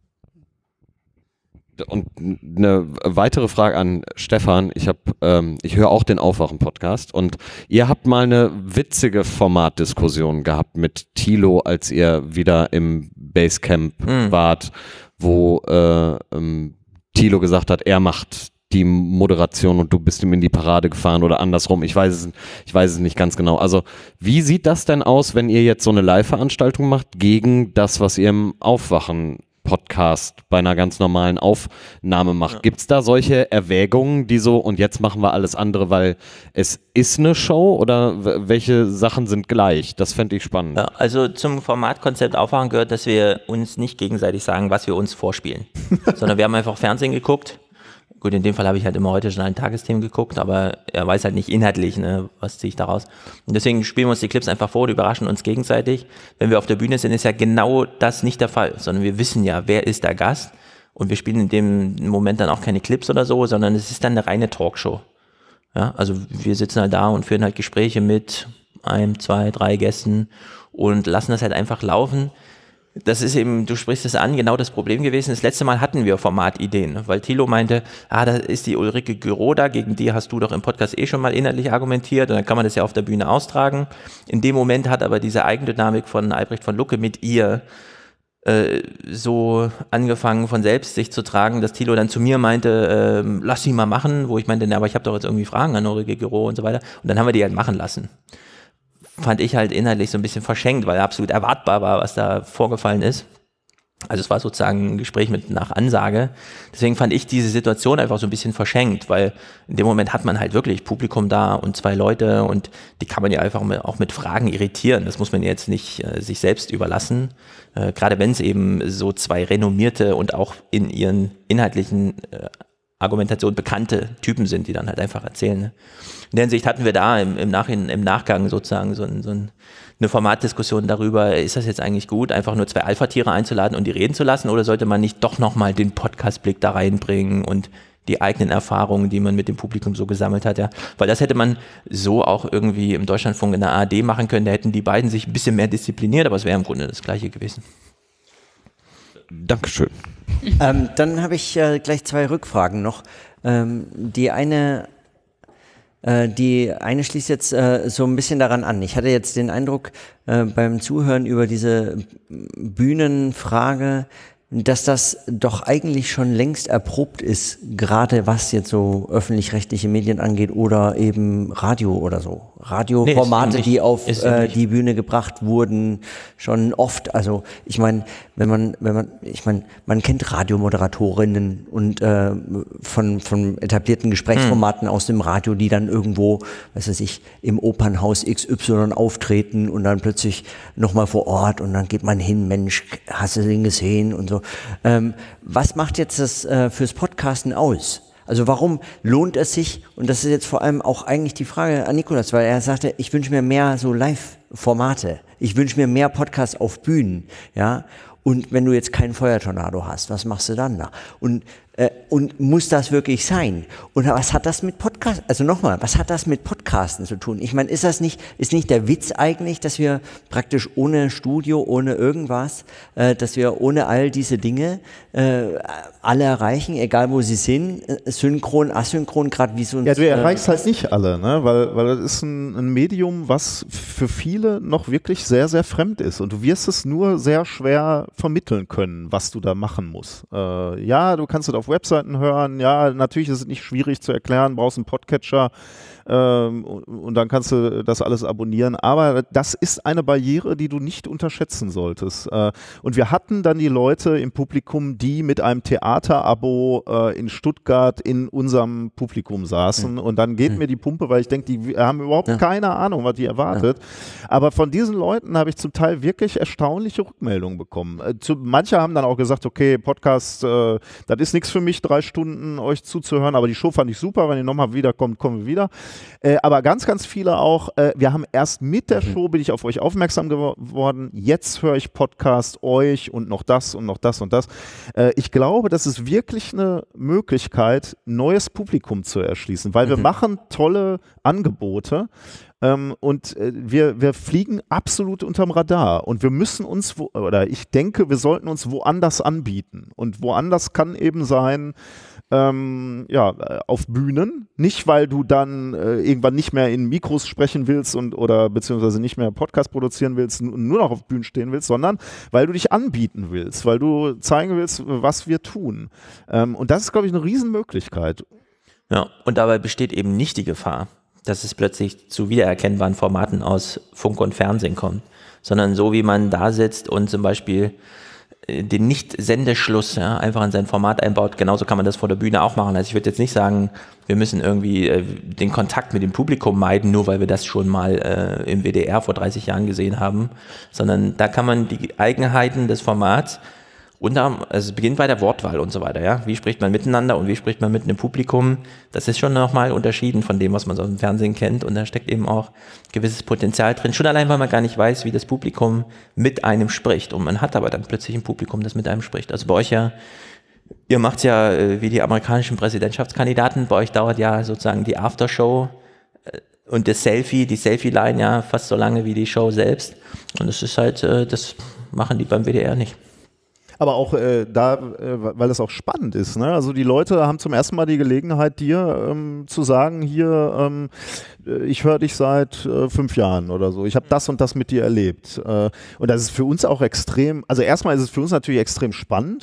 Und eine weitere Frage an Stefan. Ich höre auch den Aufwachen-Podcast und ihr habt mal eine witzige Formatdiskussion gehabt mit Thilo, als ihr wieder im Basecamp wart, wo Thilo gesagt hat, er macht die Moderation und du bist ihm in die Parade gefahren oder andersrum. Ich weiß es nicht ganz genau. Also wie sieht das denn aus, wenn ihr jetzt so eine Live-Veranstaltung macht gegen das, was ihr im Aufwachen-Podcast bei einer ganz normalen Aufnahme macht? Ja. Gibt es da solche Erwägungen, die so, und jetzt machen wir alles andere, weil es ist eine Show, oder welche Sachen sind gleich? Das fände ich spannend. Ja, also zum Formatkonzept Aufwachen gehört, dass wir uns nicht gegenseitig sagen, was wir uns vorspielen, sondern wir haben einfach Fernsehen geguckt. Gut, in dem Fall habe ich halt immer heute schon ein Tagesthemen geguckt, aber er weiß halt nicht inhaltlich, ne, was ziehe ich daraus. Und deswegen spielen wir uns die Clips einfach vor und überraschen uns gegenseitig. Wenn wir auf der Bühne sind, ist ja genau das nicht der Fall, sondern wir wissen ja, wer ist der Gast, und wir spielen in dem Moment dann auch keine Clips oder so, sondern es ist dann eine reine Talkshow. Ja, also wir sitzen halt da und führen halt Gespräche mit 1, 2, 3 Gästen und lassen das halt einfach laufen. Das ist eben, du sprichst es an, genau das Problem gewesen. Das letzte Mal hatten wir Formatideen, weil Thilo meinte, da ist die Ulrike Gürow da, gegen die hast du doch im Podcast schon mal inhaltlich argumentiert, und dann kann man das ja auf der Bühne austragen. In dem Moment hat aber diese Eigendynamik von Albrecht von Lucke mit ihr so angefangen von selbst sich zu tragen, dass Thilo dann zu mir meinte, lass sie mal machen, wo ich meinte, na, aber ich habe doch jetzt irgendwie Fragen an Ulrike Gürow und so weiter, und dann haben wir die halt machen lassen. Fand ich halt inhaltlich so ein bisschen verschenkt, weil absolut erwartbar war, was da vorgefallen ist. Also es war sozusagen ein Gespräch nach Ansage. Deswegen fand ich diese Situation einfach so ein bisschen verschenkt, weil in dem Moment hat man halt wirklich Publikum da und 2 Leute, und die kann man ja einfach auch mit Fragen irritieren. Das muss man jetzt nicht sich selbst überlassen. Gerade wenn es eben so 2 renommierte und auch in ihren inhaltlichen Argumentation bekannte Typen sind, die dann halt einfach erzählen. Ne? In der Hinsicht hatten wir da im Nachgang sozusagen so eine Formatdiskussion darüber, ist das jetzt eigentlich gut, einfach nur 2 Alpha-Tiere einzuladen und die reden zu lassen, oder sollte man nicht doch nochmal den Podcast-Blick da reinbringen und die eigenen Erfahrungen, die man mit dem Publikum so gesammelt hat, ja. Weil das hätte man so auch irgendwie im Deutschlandfunk in der ARD machen können, da hätten die beiden sich ein bisschen mehr diszipliniert, aber es wäre im Grunde das Gleiche gewesen. Dankeschön. Dann habe ich gleich 2 Rückfragen noch. Die eine schließt jetzt so ein bisschen daran an. Ich hatte jetzt den Eindruck beim Zuhören über diese Bühnenfrage, dass das doch eigentlich schon längst erprobt ist, gerade was jetzt so öffentlich-rechtliche Medien angeht oder eben Radio oder so. Radioformate, die auf die Bühne gebracht wurden, schon oft. Also ich meine, man kennt Radiomoderatorinnen und von etablierten Gesprächsformaten aus dem Radio, die dann irgendwo, was weiß ich, im Opernhaus XY auftreten und dann plötzlich nochmal vor Ort, und dann geht man hin, Mensch, hast du den gesehen und so. Was macht jetzt das fürs Podcasten aus? Also warum lohnt es sich, und das ist jetzt vor allem auch eigentlich die Frage an Nikolas, weil er sagte, ich wünsche mir mehr so Live-Formate, ich wünsche mir mehr Podcasts auf Bühnen, ja, und wenn du jetzt keinen Feuertornado hast, was machst du dann da? Und muss das wirklich sein? Und was hat das mit Podcast, also nochmal, was hat das mit Podcasten zu tun? Ich meine, ist nicht der Witz eigentlich, dass wir praktisch ohne Studio, ohne irgendwas, dass wir ohne all diese Dinge alle erreichen, egal wo sie sind, synchron, asynchron, gerade wie so ein... Ja, du erreichst halt nicht alle, ne? Weil das ist ein Medium, was für viele noch wirklich sehr, sehr fremd ist, und du wirst es nur sehr schwer vermitteln können, was du da machen musst. Ja, du kannst es auf Webseiten hören, ja, natürlich ist es nicht schwierig zu erklären, brauchst einen Podcatcher und dann kannst du das alles abonnieren, aber das ist eine Barriere, die du nicht unterschätzen solltest. Und wir hatten dann die Leute im Publikum, die mit einem Theaterabo in Stuttgart in unserem Publikum saßen, und dann geht mir die Pumpe, weil ich denke, die haben überhaupt keine Ahnung, was die erwartet. Ja. Aber von diesen Leuten habe ich zum Teil wirklich erstaunliche Rückmeldungen bekommen. Manche haben dann auch gesagt, okay, Podcast, das ist nichts für für mich, 3 Stunden euch zuzuhören, aber die Show fand ich super. Wenn ihr nochmal wiederkommt, kommen wir wieder. Aber ganz, ganz viele auch, wir haben erst mit der Show, bin ich auf euch aufmerksam geworden, jetzt höre ich Podcast, euch und noch das und noch das und das. Ich glaube, das ist wirklich eine Möglichkeit, neues Publikum zu erschließen, weil wir machen tolle Angebote. Und wir fliegen absolut unterm Radar und wir müssen uns, ich denke, wir sollten uns woanders anbieten und woanders kann eben sein, auf Bühnen, nicht weil du dann irgendwann nicht mehr in Mikros sprechen willst oder beziehungsweise nicht mehr Podcast produzieren willst und nur noch auf Bühnen stehen willst, sondern weil du dich anbieten willst, weil du zeigen willst, was wir tun. Und das ist, glaube ich, eine Riesenmöglichkeit. Ja, und dabei besteht eben nicht die Gefahr, dass es plötzlich zu wiedererkennbaren Formaten aus Funk und Fernsehen kommt, sondern so wie man da sitzt und zum Beispiel den Nicht-Sendeschluss einfach in sein Format einbaut, genauso kann man das vor der Bühne auch machen. Also ich würde jetzt nicht sagen, wir müssen irgendwie den Kontakt mit dem Publikum meiden, nur weil wir das schon mal im WDR vor 30 Jahren gesehen haben, sondern da kann man die Eigenheiten des Formats also es beginnt bei der Wortwahl und so weiter, ja. Wie spricht man miteinander und wie spricht man mit einem Publikum? Das ist schon nochmal unterschieden von dem, was man so aus dem Fernsehen kennt. Und da steckt eben auch gewisses Potenzial drin. Schon allein, weil man gar nicht weiß, wie das Publikum mit einem spricht. Und man hat aber dann plötzlich ein Publikum, das mit einem spricht. Also bei euch ihr macht's ja wie die amerikanischen Präsidentschaftskandidaten. Bei euch dauert ja sozusagen die Aftershow und die Selfie-Line fast so lange wie die Show selbst. Und das ist halt, das machen die beim WDR nicht. Aber auch weil es auch spannend ist. Ne? Also die Leute haben zum ersten Mal die Gelegenheit, dir zu sagen, hier, ich höre dich seit 5 Jahren oder so. Ich habe das und das mit dir erlebt. Und das ist für uns auch extrem, also erstmal ist es für uns natürlich extrem spannend.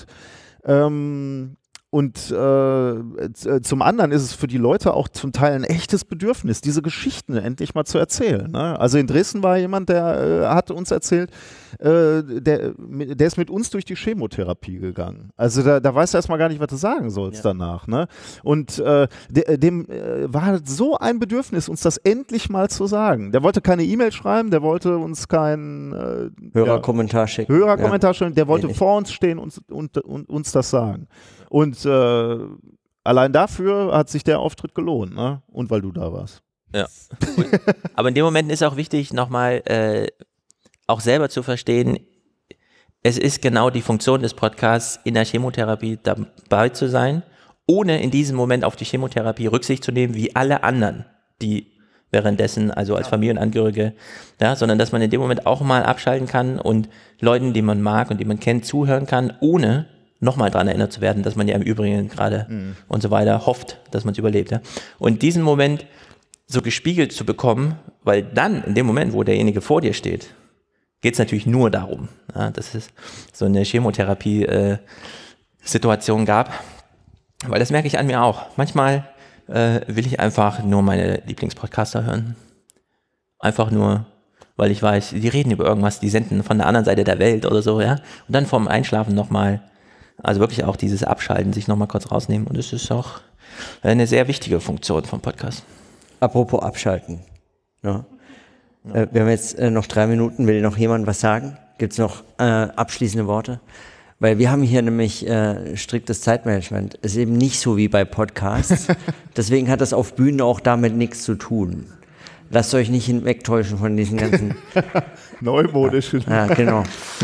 Und zum anderen ist es für die Leute auch zum Teil ein echtes Bedürfnis, diese Geschichten endlich mal zu erzählen. Ne? Also in Dresden war jemand, der hat uns erzählt, der ist mit uns durch die Chemotherapie gegangen. Also da weißt du erstmal gar nicht, was du sagen sollst danach. Ne? Und dem war so ein Bedürfnis, uns das endlich mal zu sagen. Der wollte keine E-Mail schreiben, der wollte uns keinen Hörerkommentar schicken. Schicken. Der wollte vor uns stehen und uns das sagen. Und allein dafür hat sich der Auftritt gelohnt, ne? Und weil du da warst. Ja. Aber in dem Moment ist auch wichtig, nochmal auch selber zu verstehen, es ist genau die Funktion des Podcasts, in der Chemotherapie dabei zu sein, ohne in diesem Moment auf die Chemotherapie Rücksicht zu nehmen, wie alle anderen, die währenddessen, also als Familienangehörige, sondern dass man in dem Moment auch mal abschalten kann und Leuten, die man mag und die man kennt, zuhören kann, ohne nochmal daran erinnert zu werden, dass man ja im Übrigen gerade und so weiter hofft, dass man es überlebt. Ja? Und diesen Moment so gespiegelt zu bekommen, weil dann, in dem Moment, wo derjenige vor dir steht, geht es natürlich nur darum, dass es so eine Chemotherapie-Situation gab, weil das merke ich an mir auch. Manchmal will ich einfach nur meine Lieblingspodcaster hören. Einfach nur, weil ich weiß, die reden über irgendwas, die senden von der anderen Seite der Welt oder so, ja. Und dann vorm Einschlafen nochmal, also wirklich auch dieses Abschalten, sich nochmal kurz rausnehmen. Und das ist auch eine sehr wichtige Funktion vom Podcast. Apropos Abschalten. Ja. Wir haben jetzt noch 3 Minuten. Will noch jemand was sagen? Gibt es noch abschließende Worte? Weil wir haben hier nämlich striktes Zeitmanagement. Ist eben nicht so wie bei Podcasts. Deswegen hat das auf Bühnen auch damit nichts zu tun. Lasst euch nicht hinwegtäuschen von diesen ganzen neumodischen. Ja, genau.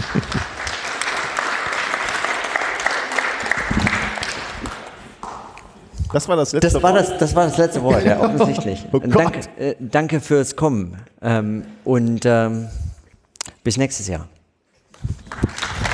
Das war das letzte Wort. Das war das letzte Wort, ja, offensichtlich. Oh danke fürs Kommen und bis nächstes Jahr.